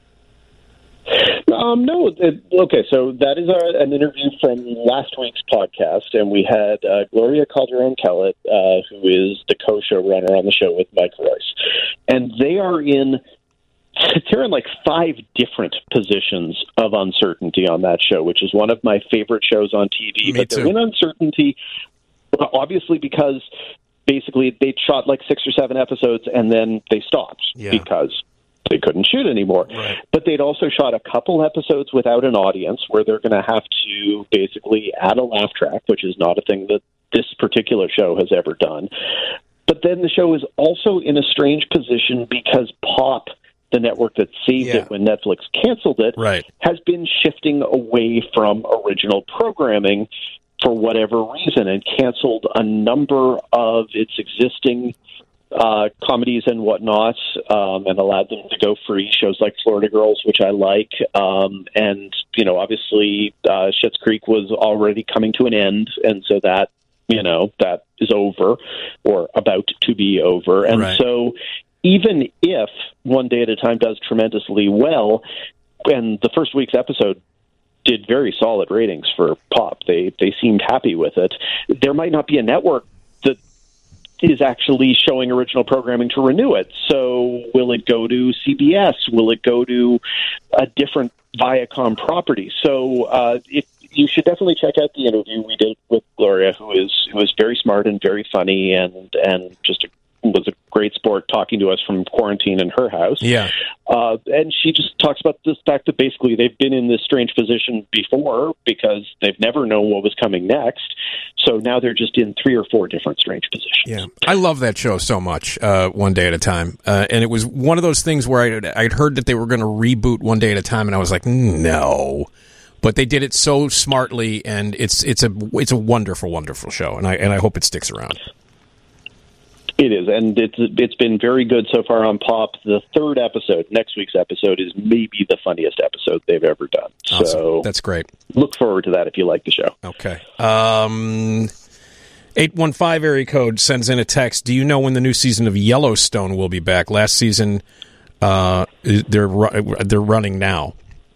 Um, no. It, okay, so that is our, an interview from last week's podcast, and we had uh, Gloria Calderon-Kellett, uh, who is the co-showrunner on the show with Mike Royce, and they are in. They're in like five different positions of uncertainty on that show, which is one of my favorite shows on T V. Me but they're too. in uncertainty, obviously, because basically they shot like six or seven episodes and then they stopped Yeah. because they couldn't shoot anymore. Right. But they'd also shot a couple episodes without an audience, where they're going to have to basically add a laugh track, which is not a thing that this particular show has ever done. But then the show is also in a strange position because Pop, the network that saved Yeah. it when Netflix canceled it, Right. has been shifting away from original programming for whatever reason, and canceled a number of its existing uh, comedies and whatnot, um, and allowed them to go free. Shows like Florida Girls, which I like, um, and you know, obviously, uh, Schitt's Creek was already coming to an end, and so that you know that is over or about to be over, and Right. so. Even if One Day at a Time does tremendously well, and the first week's episode did very solid ratings for Pop, they they seemed happy with it, there might not be a network that is actually showing original programming to renew it. So will it go to C B S? Will it go to a different Viacom property? So uh, it, you should definitely check out the interview we did with Gloria, who is who is very smart and very funny, and and just a was a great sport talking to us from quarantine in her house. Yeah. Uh, and she just talks about the fact that basically they've been in this strange position before because they've never known what was coming next. So now they're just in three or four different strange positions. Yeah, I love that show so much. Uh, One Day at a Time, uh, and it was one of those things where I'd, I'd heard that they were going to reboot One Day at a Time, and I was like, no. But they did it so smartly, and it's it's a it's a wonderful, wonderful show, and I and I hope it sticks around. It is, and it's it's been very good so far on Pop. The third episode, next week's episode, is maybe the funniest episode they've ever done. Awesome. So that's great. Look forward to that if you like the show. Okay. Um, eight one five area code sends in a text. Do you know when the new season of Yellowstone will be back? Last season, uh, they're they're running now.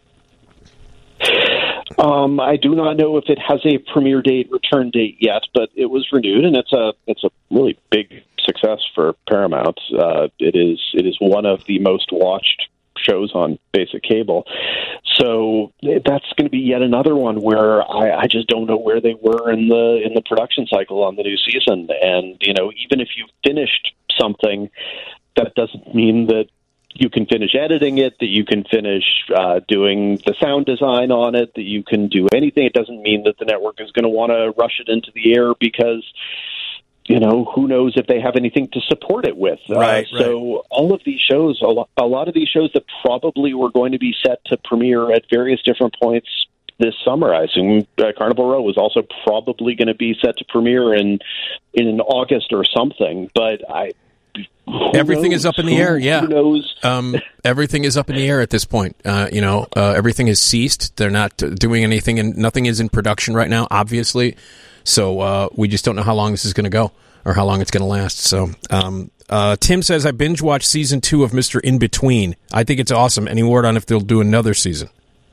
Um, I do not know if it has a premiere date, return date yet, but it was renewed, and it's a it's a really big success for Paramount. Uh, it is it is one of the most watched shows on basic cable. So that's going to be yet another one where I, I just don't know where they were in the in the production cycle on the new season. And you know, even if you've finished something, that doesn't mean that you can finish editing it, that you can finish uh, doing the sound design on it, that you can do anything. It doesn't mean that the network is going to want to rush it into the air because, you know, who knows if they have anything to support it with. Right, uh, so right. all of these shows, a lot, a lot of these shows that probably were going to be set to premiere at various different points this summer. I assume uh, Carnival Row was also probably going to be set to premiere in in August or something, but I... Everything knows? is up in the who, air, yeah. Who knows? Um, everything is up in the air at this point. Uh, you know, uh, everything is ceased. They're not uh, doing anything, and nothing is in production right now, obviously. So uh, we just don't know how long this is going to go or how long it's going to last. So um, uh, Tim says, I binge-watched season two of Mister In-Between. I think it's awesome. Any word on if they'll do another season?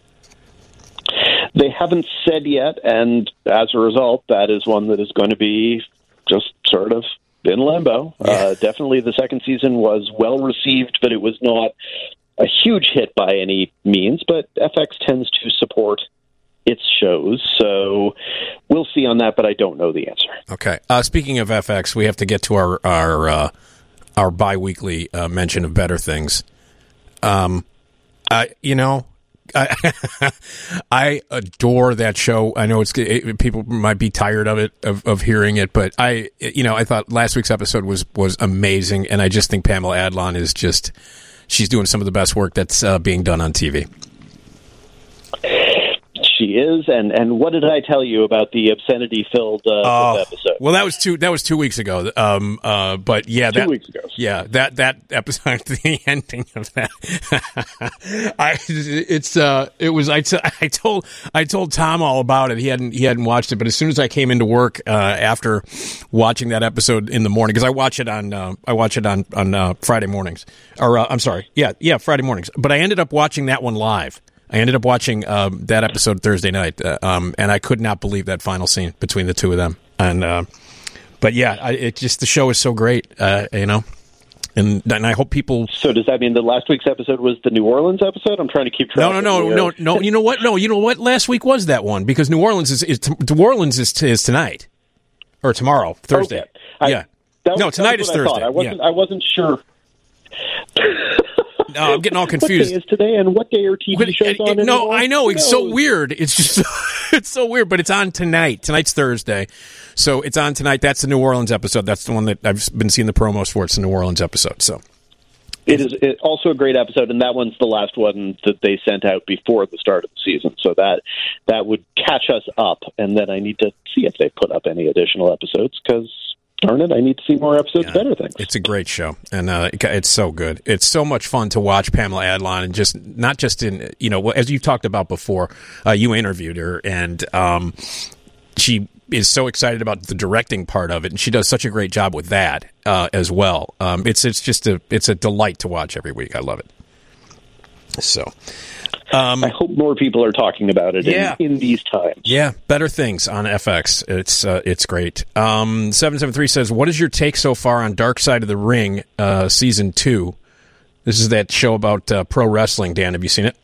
They haven't said yet, and as a result, that is one that is going to be just sort of in limbo. Yeah. Uh, definitely the second season was well received, but it was not a huge hit by any means. But F X tends to support its shows, so we'll see on that, but I don't know the answer. Okay. Uh, speaking of F X, we have to get to our our, uh, our bi-weekly uh, mention of Better Things. Um, I, you know... I, I adore that show. I know it's it, people might be tired of it, of, of hearing it, but I, you know, I thought last week's episode was, was amazing, and I just think Pamela Adlon is just, she's doing some of the best work that's uh, being done on T V. She is, and, and what did I tell you about the obscenity-filled uh, Oh, episode? well, that was two. That was two weeks ago. Um, uh, but yeah, Two that, weeks ago. Yeah, that that episode, the ending of that. I it's uh, it was. I, t- I told I told Tom all about it. He hadn't he hadn't watched it, but as soon as I came into work uh, after watching that episode in the morning, because I watch it on uh, I watch it on on uh, Friday mornings, or uh, I'm sorry, yeah, yeah, Friday mornings. But I ended up watching that one live. I ended up watching um, that episode Thursday night, uh, um, and I could not believe that final scene between the two of them. And uh, but yeah, I, it just the show is so great, uh, you know. And and I hope people. So does that mean that last week's episode was the New Orleans episode? I'm trying to keep track. No, no, no, of no, no. You know what? No, you know what? Last week was that one because New Orleans is, is New Orleans is, is tonight or tomorrow, Thursday. Okay. I, yeah. That was, no, tonight that was is what I Thursday. thought. I wasn't. Yeah. I wasn't sure. No, I'm getting all confused. What day is today, and what day are T V shows on? No, anymore? I know. Who It's so knows? weird. It's just, it's so weird, but it's on tonight. Tonight's Thursday. So it's on tonight. That's the New Orleans episode. That's the one that I've been seeing the promos for. It's the New Orleans episode. So It is it, also a great episode, and that one's the last one that they sent out before the start of the season. So that that would catch us up, and then I need to see if they put up any additional episodes, because, darn it, I need to see more episodes of Better Things. it's a great show, and uh, it- it's so good. It's so much fun to watch Pamela Adlon, and just not just in, you know, as you've talked about before, uh, you interviewed her, and um, she is so excited about the directing part of it, and she does such a great job with that uh, as well. Um, it's it's just a it's a delight to watch every week. I love it. So. Um, I hope more people are talking about it Yeah. in, in these times. Yeah, Better Things on F X. It's uh, it's great. Um, seven seven three says, what is your take so far on Dark Side of the Ring uh, Season two? This is that show about uh, pro wrestling. Dan, have you seen it?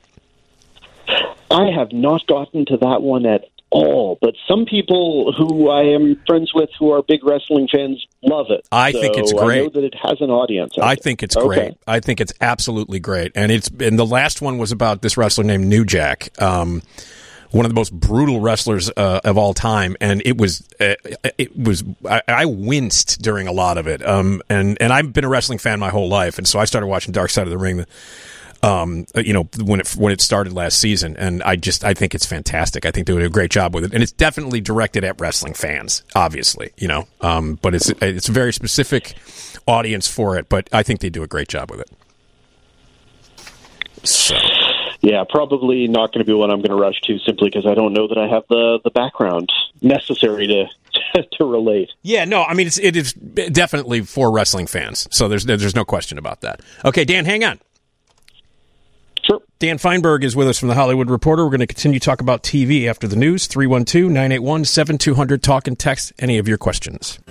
I have not gotten to that one at all, but some people who I am friends with who are big wrestling fans love it. I think So it's I know great. that it has an audience. out I there. think it's Okay. great. I think it's absolutely great. And it's and the last one was about this wrestler named New Jack, um, one of the most brutal wrestlers uh, of all time. And it was uh, it was I, I winced during a lot of it. Um, and and I've been a wrestling fan my whole life, and so I started watching Dark Side of the Ring Um, you know, when it when it started last season, and I just I think it's fantastic. I think they did a great job with it, and it's definitely directed at wrestling fans, obviously, you know. Um, but it's it's a very specific audience for it, but I think they do a great job with it. So. Yeah, probably not going to be one I'm going to rush to, simply because I don't know that I have the, the background necessary to to relate. Yeah, no, I mean it's it is definitely for wrestling fans, so there's there's no question about that. Okay, Dan, hang on. Sure. Dan Feinberg is with us from The Hollywood Reporter. We're going to continue to talk about T V after the news. three one two, nine eight one, seven two zero zero. Talk and text any of your questions.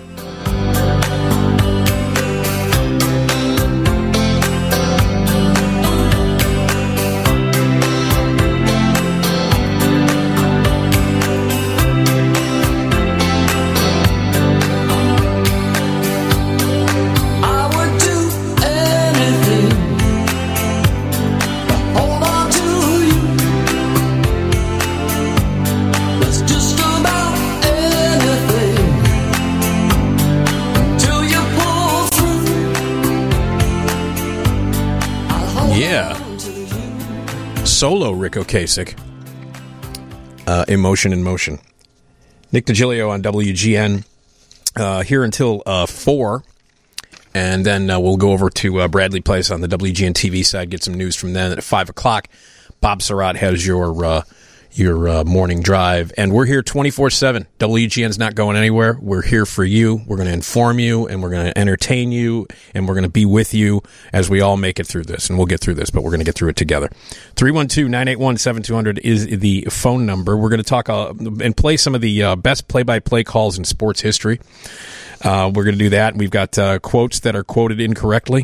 Solo Rick Ocasek. Uh, Emotion in Motion. Nick DiGilio on W G N uh, here until uh, four. And then uh, we'll go over to uh, Bradley Place on the W G N T V side, get some news from them. At five o'clock, Bob Surratt has your uh, your uh, morning drive. And we're here twenty-four seven. W G N's not going anywhere. We're here for you. We're going to inform you, and we're going to entertain you, and we're going to be with you as we all make it through this. And we'll get through this, but we're going to get through it together. three one two, nine eight one, seven two zero zero is the phone number. We're going to talk uh, and play some of the uh, best play-by-play calls in sports history. Uh, we're going to do that. We've got uh, quotes that are quoted incorrectly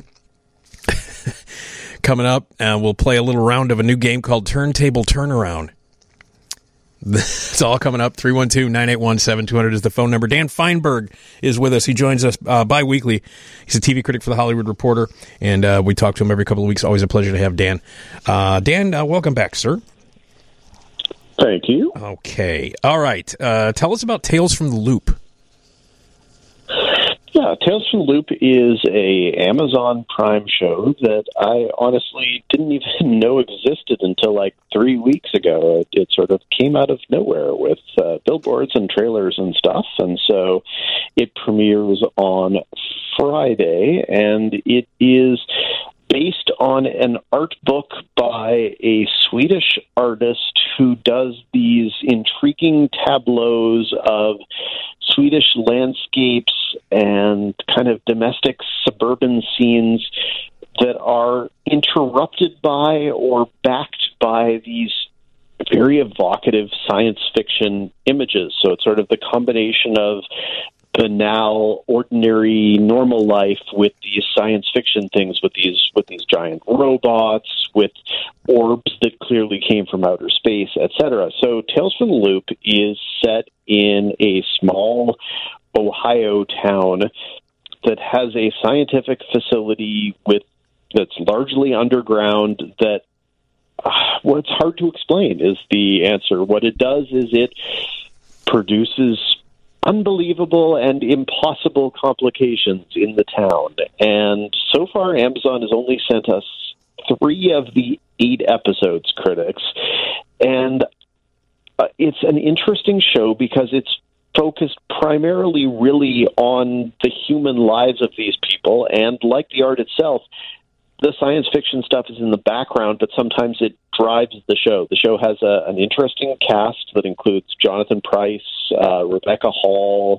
coming up. And we'll play a little round of a new game called Turntable Turnaround. It's all coming up. three one two, nine eight one, seven two zero zero is the phone number. Dan Feinberg is with us. He joins us uh, bi-weekly. He's a T V critic for The Hollywood Reporter, and uh, we talk to him every couple of weeks. Always a pleasure to have Dan. Uh, Dan, uh, welcome back, sir. Thank you. Okay. All right. Uh, tell us about Tales from the Loop. Yeah, Tales from the Loop is a Amazon Prime show that I honestly didn't even know existed until like three weeks ago. It, it sort of came out of nowhere with uh, billboards and trailers and stuff, and so it premieres on Friday, and it is based on an art book by a Swedish artist who does these intriguing tableaus of Swedish landscapes and kind of domestic suburban scenes that are interrupted by or backed by these very evocative science fiction images. So it's sort of the combination of banal, ordinary, normal life with these science fiction things, with these with these giant robots, with orbs that clearly came from outer space, et cetera. So Tales from the Loop is set in a small Ohio town that has a scientific facility with that's largely underground that uh, well, it's hard to explain is the answer. What it does is it produces unbelievable and impossible complications in the town. And so far, Amazon has only sent us three of the eight episodes, critics. And uh, it's an interesting show because it's focused primarily really on the human lives of these people. And like the art itself, the science fiction stuff is in the background, but sometimes it drives the show. The show has a, an interesting cast that includes Jonathan Pryce, uh, Rebecca Hall,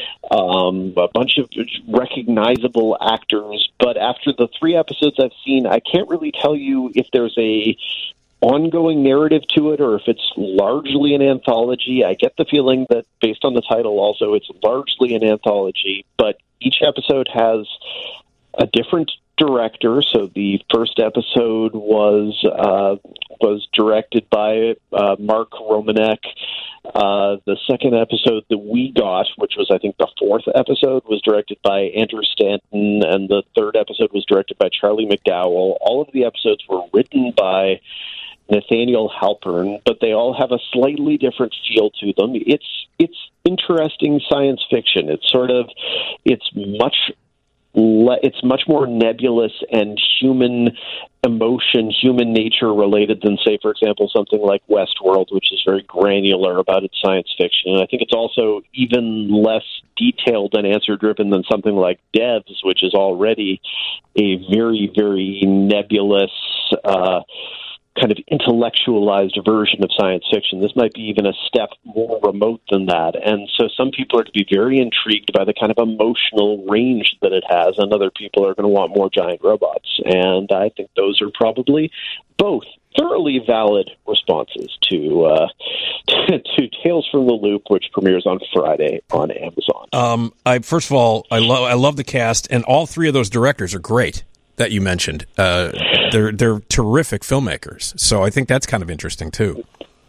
um, a bunch of recognizable actors. But after the three episodes I've seen, I can't really tell you if there's a ongoing narrative to it or if it's largely an anthology. I get the feeling that based on the title also it's largely an anthology, but each episode has a different director. So the first episode was uh, was directed by uh, Mark Romanek. Uh, the second episode that we got, which was I think the fourth episode, was directed by Andrew Stanton, and the third episode was directed by Charlie McDowell. All of the episodes were written by Nathaniel Halpern, but they all have a slightly different feel to them. It's it's interesting science fiction. It's sort of it's much le- it's much more nebulous and human emotion, human nature related than, say, for example, something like Westworld, which is very granular about its science fiction. And I think it's also even less detailed and answer-driven than something like Devs, which is already a very, very nebulous, uh, kind of intellectualized version of science fiction. This might be even a step more remote than that. And so some people are to be very intrigued by the kind of emotional range that it has, and other people are going to want more giant robots. And I think those are probably both thoroughly valid responses to uh, to Tales from the Loop, which premieres on Friday on Amazon. Um, I first of all, I love I love the cast, and all three of those directors are great that you mentioned. Uh, they're they're terrific filmmakers, so I think that's kind of interesting too.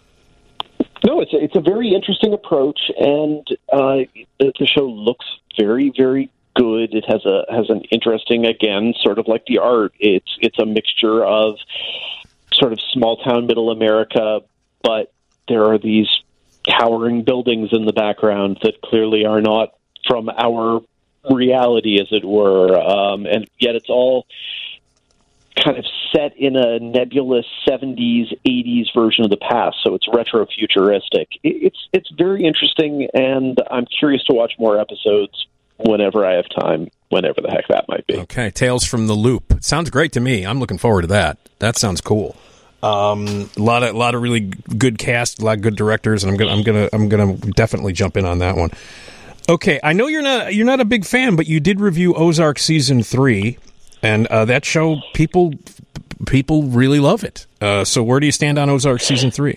No, it's a, it's a very interesting approach, and uh, the, the show looks very, very good. It has a has an interesting, again, sort of like the art. It's it's a mixture of sort of small town middle America, but there are these towering buildings in the background that clearly are not from our reality, as it were, um, and yet it's all kind of set in a nebulous seventies, eighties version of the past, so it's retro-futuristic. It's it's very interesting, and I'm curious to watch more episodes whenever I have time, whenever the heck that might be. Okay, Tales from the Loop. It sounds great to me. I'm looking forward to that. That sounds cool. Um, a lot of a lot of really good cast, a lot of good directors, and I'm gonna I'm gonna I'm gonna definitely jump in on that one. Okay, I know you're not you're not a big fan, but you did review Ozark season three, and uh, that show people people really love it. Uh, so where do you stand on Ozark season three?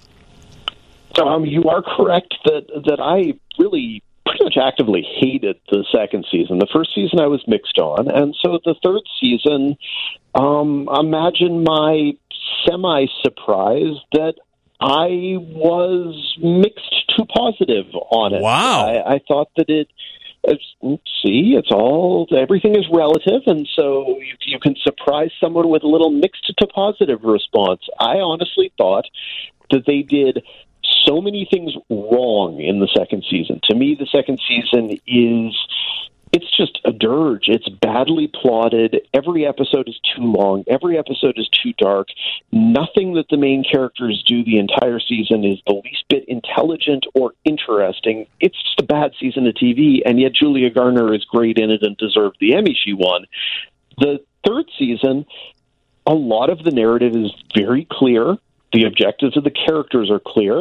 Um, you are correct that that I really pretty much actively hated the second season. The first season I was mixed on, and so the third season, um, imagine my semi-surprise that I was mixed to positive on it. Wow. I, I thought that it, it's, see, it's all, everything is relative, and so you, you can surprise someone with a little mixed to positive response. I honestly thought that they did so many things wrong in the second season. To me, the second season is, it's just a dirge. It's badly plotted. Every episode is too long. Every episode is too dark. Nothing that the main characters do the entire season is the least bit intelligent or interesting. It's just a bad season of T V, and yet Julia Garner is great in it and deserved the Emmy she won. The third season, a lot of the narrative is very clear. The objectives of the characters are clear.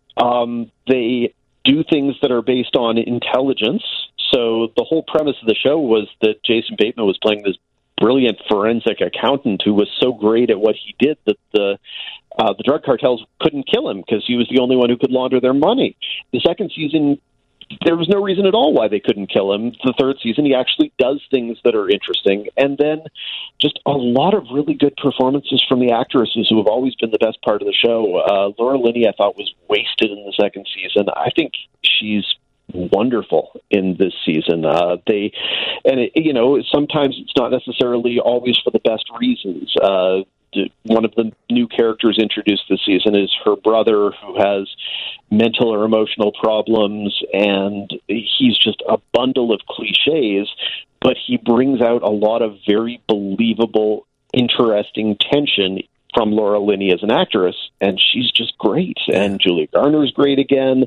Um, they do things that are based on intelligence. So the whole premise of the show was that Jason Bateman was playing this brilliant forensic accountant who was so great at what he did that the uh, the drug cartels couldn't kill him because he was the only one who could launder their money. The second season, there was no reason at all why they couldn't kill him. The third season, he actually does things that are interesting. And then just a lot of really good performances from the actresses who have always been the best part of the show. Uh, Laura Linney, I thought, was wasted in the second season. I think she's wonderful in this season. Uh, they, and it, you know, sometimes it's not necessarily always for the best reasons. Uh, one of the new characters introduced this season is her brother, who has mental or emotional problems, and he's just a bundle of cliches, but he brings out a lot of very believable, interesting tension from Laura Linney as an actress, and she's just great. And Julia Garner is great again.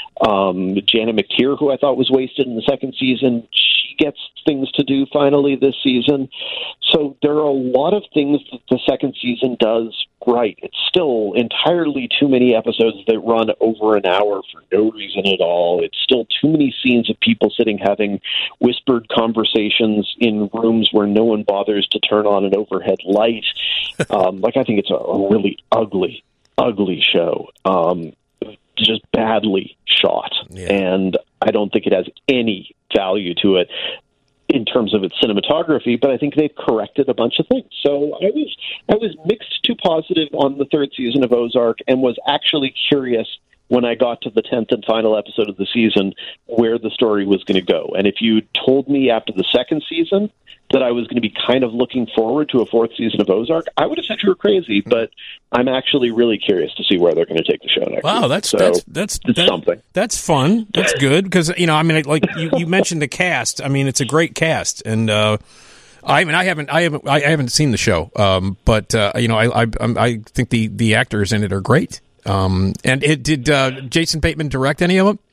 Um, Janet McTeer, who I thought was wasted in the second season, she gets things to do finally this season. So there are a lot of things that the second season does right. It's still entirely too many episodes that run over an hour for no reason at all. It's still too many scenes of people sitting having whispered conversations in rooms where no one bothers to turn on an overhead light. Um, like, I think it's a, a really ugly, ugly show. Um, just badly shot. Yeah. And I don't think it has any value to it in terms of its cinematography, but I think they've corrected a bunch of things. So I was I was mixed to positive on the third season of Ozark, and was actually curious when I got to the tenth and final episode of the season where the story was going to go. And if you told me after the second season that I was going to be kind of looking forward to a fourth season of Ozark, I would have said you were crazy, but I'm actually really curious to see where they're going to take the show next. Wow, week. that's so that's that's it's that, something. That's fun. That's good because you know, I mean, like you, you mentioned the cast. I mean, it's a great cast, and uh, I mean, I haven't, I haven't, I haven't seen the show, um, but uh, you know, I, I, I think the the actors in it are great. Um, and it did uh, Jason Bateman direct any of them?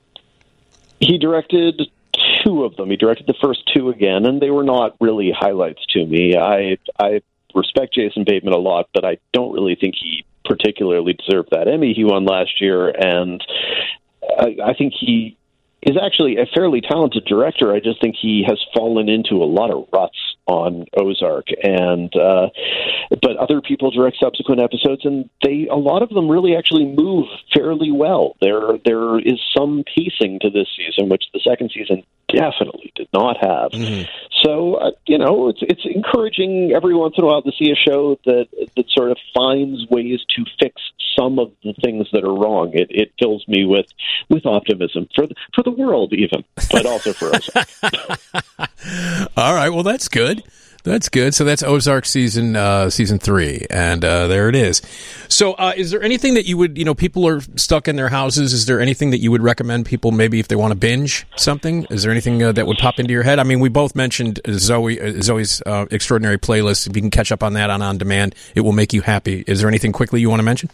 He directed two of them. He directed the first two again, and they were not really highlights to me. I I respect Jason Bateman a lot, but I don't really think he particularly deserved that Emmy he won last year, and I, I think he is actually a fairly talented director. I just think he has fallen into a lot of ruts on Ozark, and uh, but other people direct subsequent episodes, and they a lot of them really actually move fairly well. There there is some pacing to this season, which the second season definitely did not have. Mm-hmm. So uh, you know, it's it's encouraging every once in a while to see a show that that sort of finds ways to fix some of the things that are wrong. It it fills me with with optimism for the, for the world, even, but also for Ozark. All right, well that's good. That's good. So that's Ozark season uh, season three, and uh, there it is. So, uh, is there anything that you would, you know, people are stuck in their houses? Is there anything that you would recommend people maybe if they want to binge something? Is there anything uh, that would pop into your head? I mean, we both mentioned Zoe uh, Zoe's uh, extraordinary playlist. If you can catch up on that on on demand, it will make you happy. Is there anything quickly you want to mention?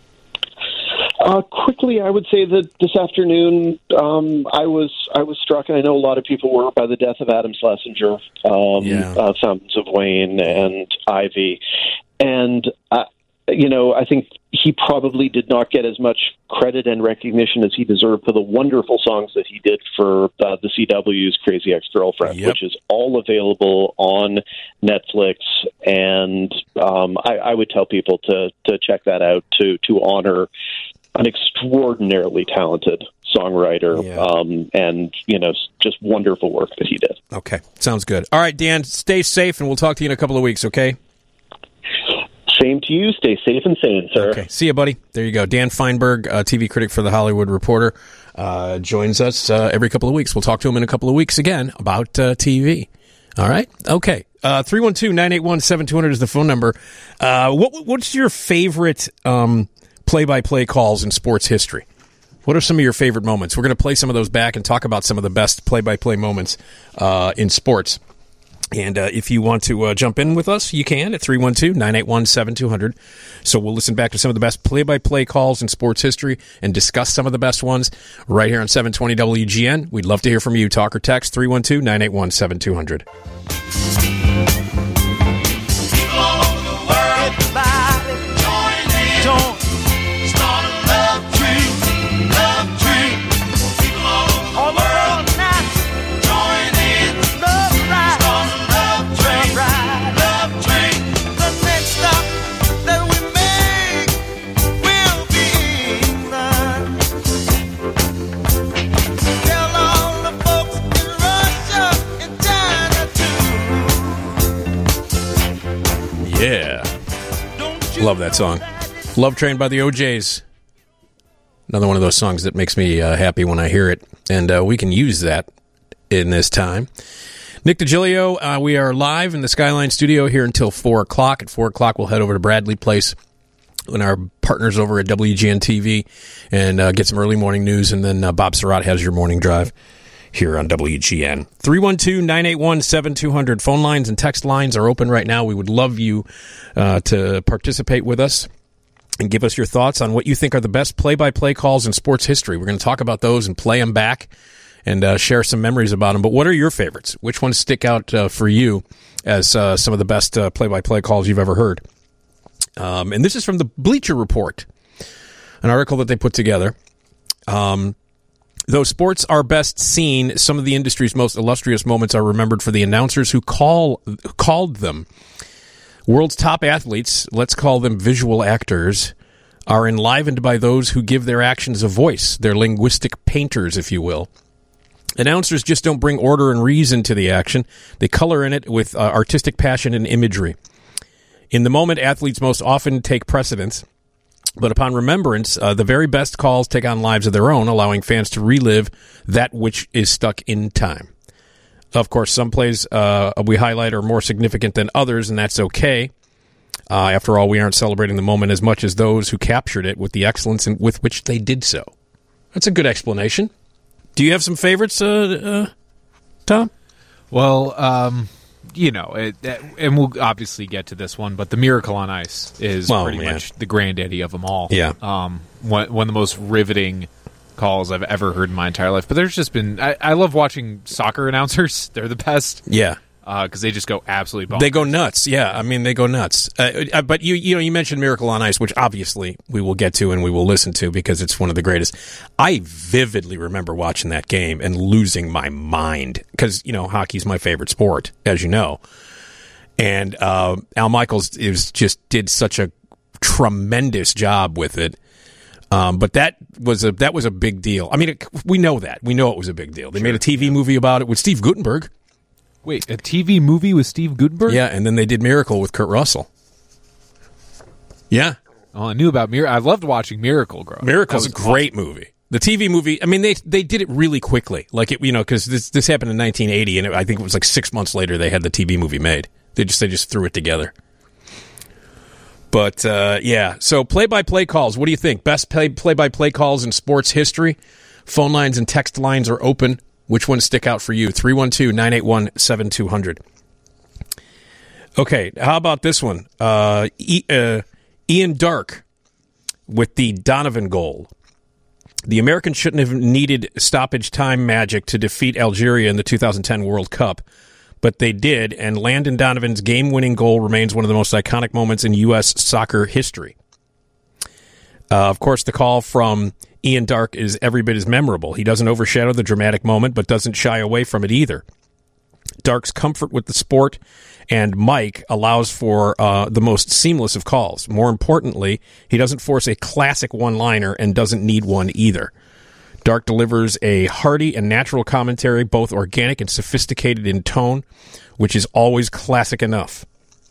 Uh, quickly, I would say that this afternoon um, I was I was struck, and I know a lot of people were, by the death of Adam Schlesinger, um, yeah. uh, Fountains of Wayne, and Ivy, and uh, you know I think he probably did not get as much credit and recognition as he deserved for the wonderful songs that he did for uh, the C W's Crazy Ex-Girlfriend, yep. which is all available on Netflix, and um, I, I would tell people to to check that out to to honor an extraordinarily talented songwriter, yeah. um, and, you know, just wonderful work that he did. Okay, sounds good. All right, Dan, stay safe, and we'll talk to you in a couple of weeks, okay? Same to you. Stay safe and sane, sir. Okay, see you, buddy. There you go. Dan Feinberg, uh, T V critic for The Hollywood Reporter, uh, joins us uh, every couple of weeks. We'll talk to him in a couple of weeks again about uh, T V. All right? Okay. Uh, three one two, nine eight one, seven two zero zero is the phone number. Uh, what, what's your favorite Um, play-by-play calls in sports history? What are some of your favorite moments? We're going to play some of those back and talk about some of the best play-by-play moments uh, in sports. And uh, if you want to uh, jump in with us, you can at three one two, nine eight one, seven two zero zero. So we'll listen back to some of the best play-by-play calls in sports history and discuss some of the best ones right here on seven twenty W G N. We'd love to hear from you. Talk or text three one two, nine eight one, seven two zero zero. Yeah. Love that song. Love Train by the O Js. Another one of those songs that makes me uh, happy when I hear it. And uh, we can use that in this time. Nick DiGilio, uh, we are live in the Skyline studio here until four o'clock. At four o'clock, we'll head over to Bradley Place and our partners over at W G N T V and uh, get some early morning news. And then uh, Bob Surratt has your morning drive here on W G N. three one two, nine eight one, seven two zero zero. Phone lines and text lines are open right now. We would love you uh, to participate with us and give us your thoughts on what you think are the best play-by-play calls in sports history. We're going to talk about those and play them back and uh, share some memories about them. But what are your favorites? Which ones stick out uh, for you as uh, some of the best uh, play-by-play calls you've ever heard? Um, and this is from the Bleacher Report, an article that they put together. Um Though sports are best seen, some of the industry's most illustrious moments are remembered for the announcers who call called them. World's top athletes, let's call them visual actors, are enlivened by those who give their actions a voice. They're linguistic painters, if you will. Announcers just don't bring order and reason to the action. They color in it with uh, artistic passion and imagery. In the moment, athletes most often take precedence. But upon remembrance, uh, the very best calls take on lives of their own, allowing fans to relive that which is stuck in time. Of course, some plays uh, we highlight are more significant than others, and that's okay. Uh, after all, we aren't celebrating the moment as much as those who captured it with the excellence in, with which they did so. That's a good explanation. Do you have some favorites, uh, uh, Tom? Well, um, you know, it, it, and we'll obviously get to this one, but the Miracle on Ice is well, pretty yeah. much the granddaddy of them all. Yeah. Um, one, one of the most riveting calls I've ever heard in my entire life. But there's just been, I, I love watching soccer announcers. They're the best. Yeah. Because uh, they just go absolutely bonkers. They go nuts. Yeah, I mean, they go nuts. Uh, but you, you know, you mentioned Miracle on Ice, which obviously we will get to and we will listen to because it's one of the greatest. I vividly remember watching that game and losing my mind because you know hockey's my favorite sport, as you know. And uh, Al Michaels is just did such a tremendous job with it. Um, but that was a that was a big deal. I mean, it, we know that we know it was a big deal. They sure, made a T V yeah. movie about it with Steve Guttenberg. Wait, a T V movie with Steve Guttenberg? Yeah, and then they did Miracle with Kurt Russell. Yeah. Oh, I knew about Miracle. I loved watching Miracle grow. Miracle's a great awesome. movie. The T V movie, I mean, they they did it really quickly. Like, it, you know, because this this happened in nineteen eighty, and it, I think it was like six months later they had the T V movie made. They just they just threw it together. But, uh, yeah, so play-by-play calls. What do you think? Best play, play-by-play calls in sports history? Phone lines and text lines are open. Which ones stick out for you? three one two, nine eight one, seven two zero zero. Okay, how about this one? Uh, e- uh, Ian Darke with the Donovan goal. The Americans shouldn't have needed stoppage time magic to defeat Algeria in the two thousand ten World Cup, but they did, and Landon Donovan's game-winning goal remains one of the most iconic moments in U S soccer history. Uh, of course, the call from Ian Darke is every bit as memorable. He doesn't overshadow the dramatic moment, but doesn't shy away from it either. Darke's comfort with the sport and Mike allows for uh, the most seamless of calls. More importantly, he doesn't force a classic one-liner and doesn't need one either. Darke delivers a hearty and natural commentary, both organic and sophisticated in tone, which is always classic enough.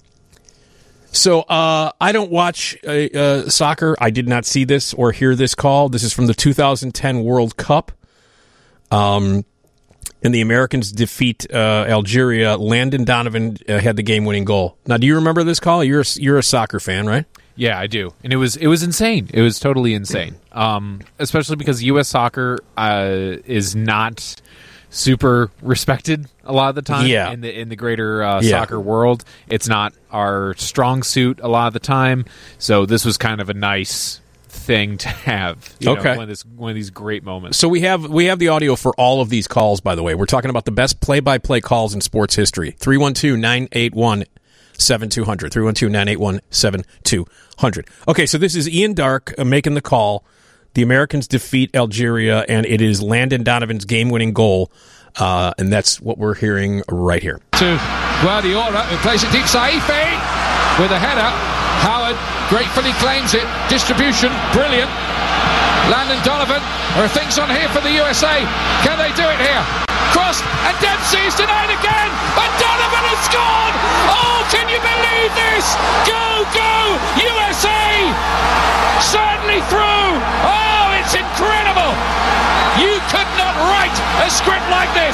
So uh, I don't watch uh, uh, soccer. I did not see this or hear this call. This is from the two thousand ten World Cup. Um, and the Americans defeat uh, Algeria. Landon Donovan uh, had the game-winning goal. Now, do you remember this call? You're a, you're a soccer fan, right? Yeah, I do, and it was it was insane. It was totally insane, um, especially because U S soccer uh, is not super respected a lot of the time yeah. in the in the greater uh, yeah. soccer world. It's not our strong suit a lot of the time, so this was kind of a nice thing to have. You okay, know, one of this one of these great moments. So we have we have the audio for all of these calls. By the way, we're talking about the best play-by-play calls in sports history. three one two, nine eight one, seven two zero zero. three one two, nine eight one, seven two zero zero. Okay, so this is Ian Darke uh, making the call. The Americans defeat Algeria, and it is Landon Donovan's game-winning goal, uh, and that's what we're hearing right here. To Guardiola, who plays it deep. Saifi with a header. Howard gratefully claims it. Distribution, brilliant. Landon Donovan, there are things on here for the U S A. Can they do it here? Crossed, and Dempsey is denied again, and Donovan has scored! Oh, can you believe this? Go, go, U S A! Certainly through! Oh, it's incredible! You could not write a script like this!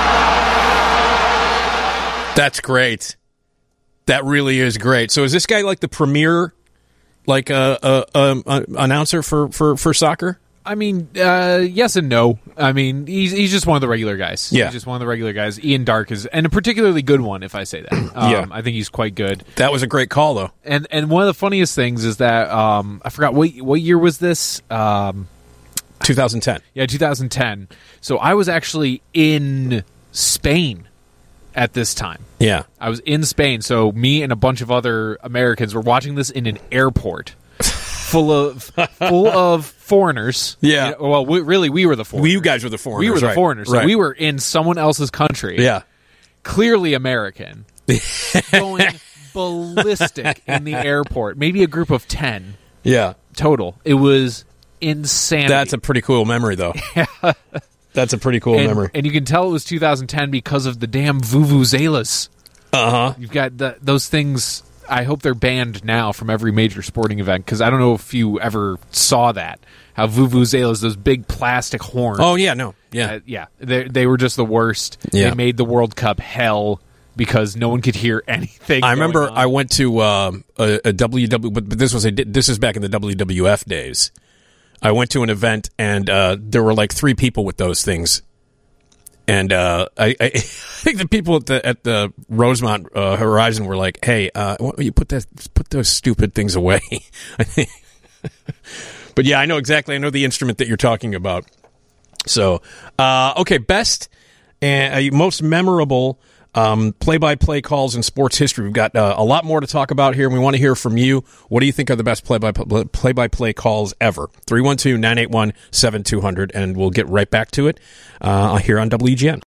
That's great. That really is great. So is this guy like the premier, like, uh, uh, um, uh, announcer for, for, for soccer? I mean, uh, yes and no. I mean, he's he's just one of the regular guys. Yeah. He's just one of the regular guys. Ian Darke is, and a particularly good one, if I say that. Um, yeah. I think he's quite good. That was a great call, though. And and one of the funniest things is that, um, I forgot, what what year was this? Um, twenty ten. Yeah, two thousand ten. So I was actually in Spain at this time. Yeah. I was in Spain, so me and a bunch of other Americans were watching this in an airport. Full of full of foreigners. Yeah. You know, well, we, really, we were the foreigners. We, you guys were the foreigners. We were the right. foreigners. So right. we were in someone else's country. Yeah. Clearly American. Going ballistic in the airport. Maybe a group of ten. Yeah. Total. It was insanity. That's a pretty cool memory, though. Yeah. That's a pretty cool and, memory. And you can tell it was two thousand ten because of the damn vuvuzelas. Uh-huh. You've got the, those things I hope they're banned now from every major sporting event, because I don't know if you ever saw that. How vuvuzelas, those big plastic horns. Oh, yeah, no. Yeah. Uh, yeah. They, they were just the worst. Yeah. They made the World Cup hell because no one could hear anything. I remember on. I went to um, a, a W W, but, but this was a, this is back in the W W F days. I went to an event, and uh, there were like three people with those things. And uh, I, I think the people at the at the Rosemont uh, Horizon were like, "Hey, uh, why don't you put that put those stupid things away?" I think. But yeah, I know exactly. I know the instrument that you're talking about. So, uh, okay, best and uh, most memorable um, play-by-play calls in sports history. We've got uh, a lot more to talk about here, and we want to hear from you. What do you think are the best play-by-play, play-by-play calls ever? three one two, nine eight one, seven two zero zero, and we'll get right back to it uh, here on W G N.